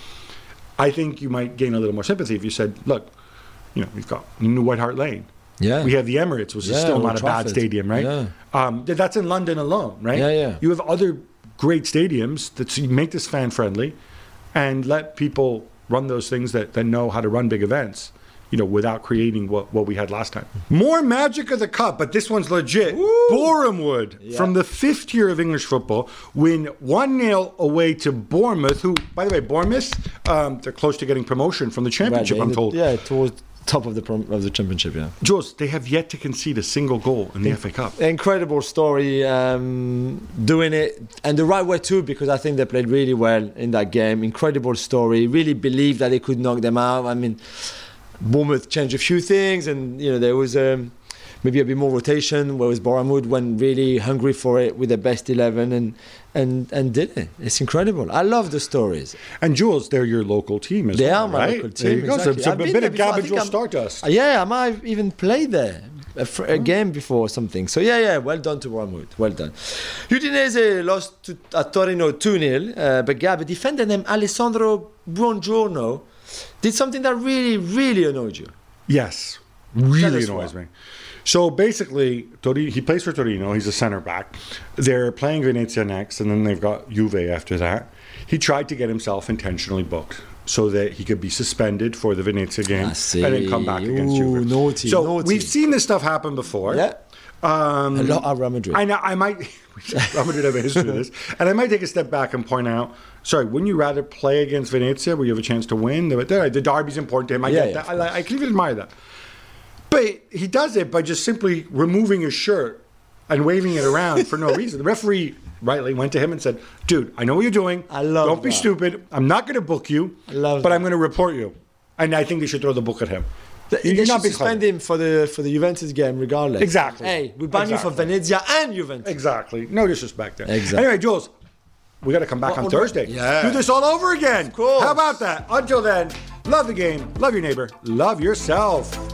I think you might gain a little more sympathy if you said, look, you know, we've got New White Hart Lane. Yeah. We have the Emirates, which is Yeah, still Old not a bad Trafford. stadium, right? Yeah. Um, th- that's in London alone, right? Yeah, yeah. You have other great stadiums that so you make this fan friendly and let people run those things that, that know how to run big events, you know, without creating what, what we had last time. More magic of the cup, but this one's legit. Boreham Wood, Yeah. from the fifth tier of English football, win one nil away to Bournemouth, who, by the way, Bournemouth, um, they're close to getting promotion from the championship, Right, I'm in the- told. Yeah, towards top of the prom- of the championship. Yeah. Jules, they have yet to concede a single goal in the F A Cup. Incredible story, um, doing it and the right way too, because I think they played really well in that game. Incredible story. Really believed that they could knock them out. I mean, Bournemouth changed a few things, and you know there was um, maybe a bit more rotation. Whereas Boreham Wood went really hungry for it with the best eleven and and and did it. It's incredible. I love the stories. And Jules, they're your local team as They well, are my right? local There you team, go. So exactly. it's a I've been bit there of before. I Gab and think Jules I'm- Stardust. Uh, Yeah, I might have even played there a, fr- a game before or something. So yeah, yeah, well done to Bournemouth. Well done. Udinese lost to at Torino two nil, uh, but Gab, a defender named Alessandro Buongiorno, did something that really, really annoyed you. Yes, really us annoys why. me. So basically, Tori- he plays for Torino. He's a center back. They're playing Venezia next, and then they've got Juve after that. He tried to get himself intentionally booked so that he could be suspended for the Venezia game I see. and then come back against Ooh, Juve. naughty, so naughty. we've seen this stuff happen before. Yeah. Um, A lot at Real Madrid. I know. I might. Real Madrid have a history of this, and I might take a step back and point out. Sorry, wouldn't you rather play against Venezia where you have a chance to win? The, the derby's important to him. I Yeah, get yeah, that. I, like- I can even admire that. But he does it by just simply removing his shirt and waving it around for no reason. The referee rightly went to him and said, "Dude, I know what you're doing. I love Don't be that. stupid. I'm not going to book you, I love but that. I'm going to report you." And I think they should throw the book at him. They, You're they not should being suspend clever. him for the for the Juventus game, regardless. Exactly. Hey, we ban you for Exactly. Venezia and Juventus. Exactly. No disrespect there. Exactly. Anyway, Jules, we got to come back Well, on well, Thursday. yeah. Do this all over again. Of course. How about that? Until then, love the game, love your neighbor, love yourself.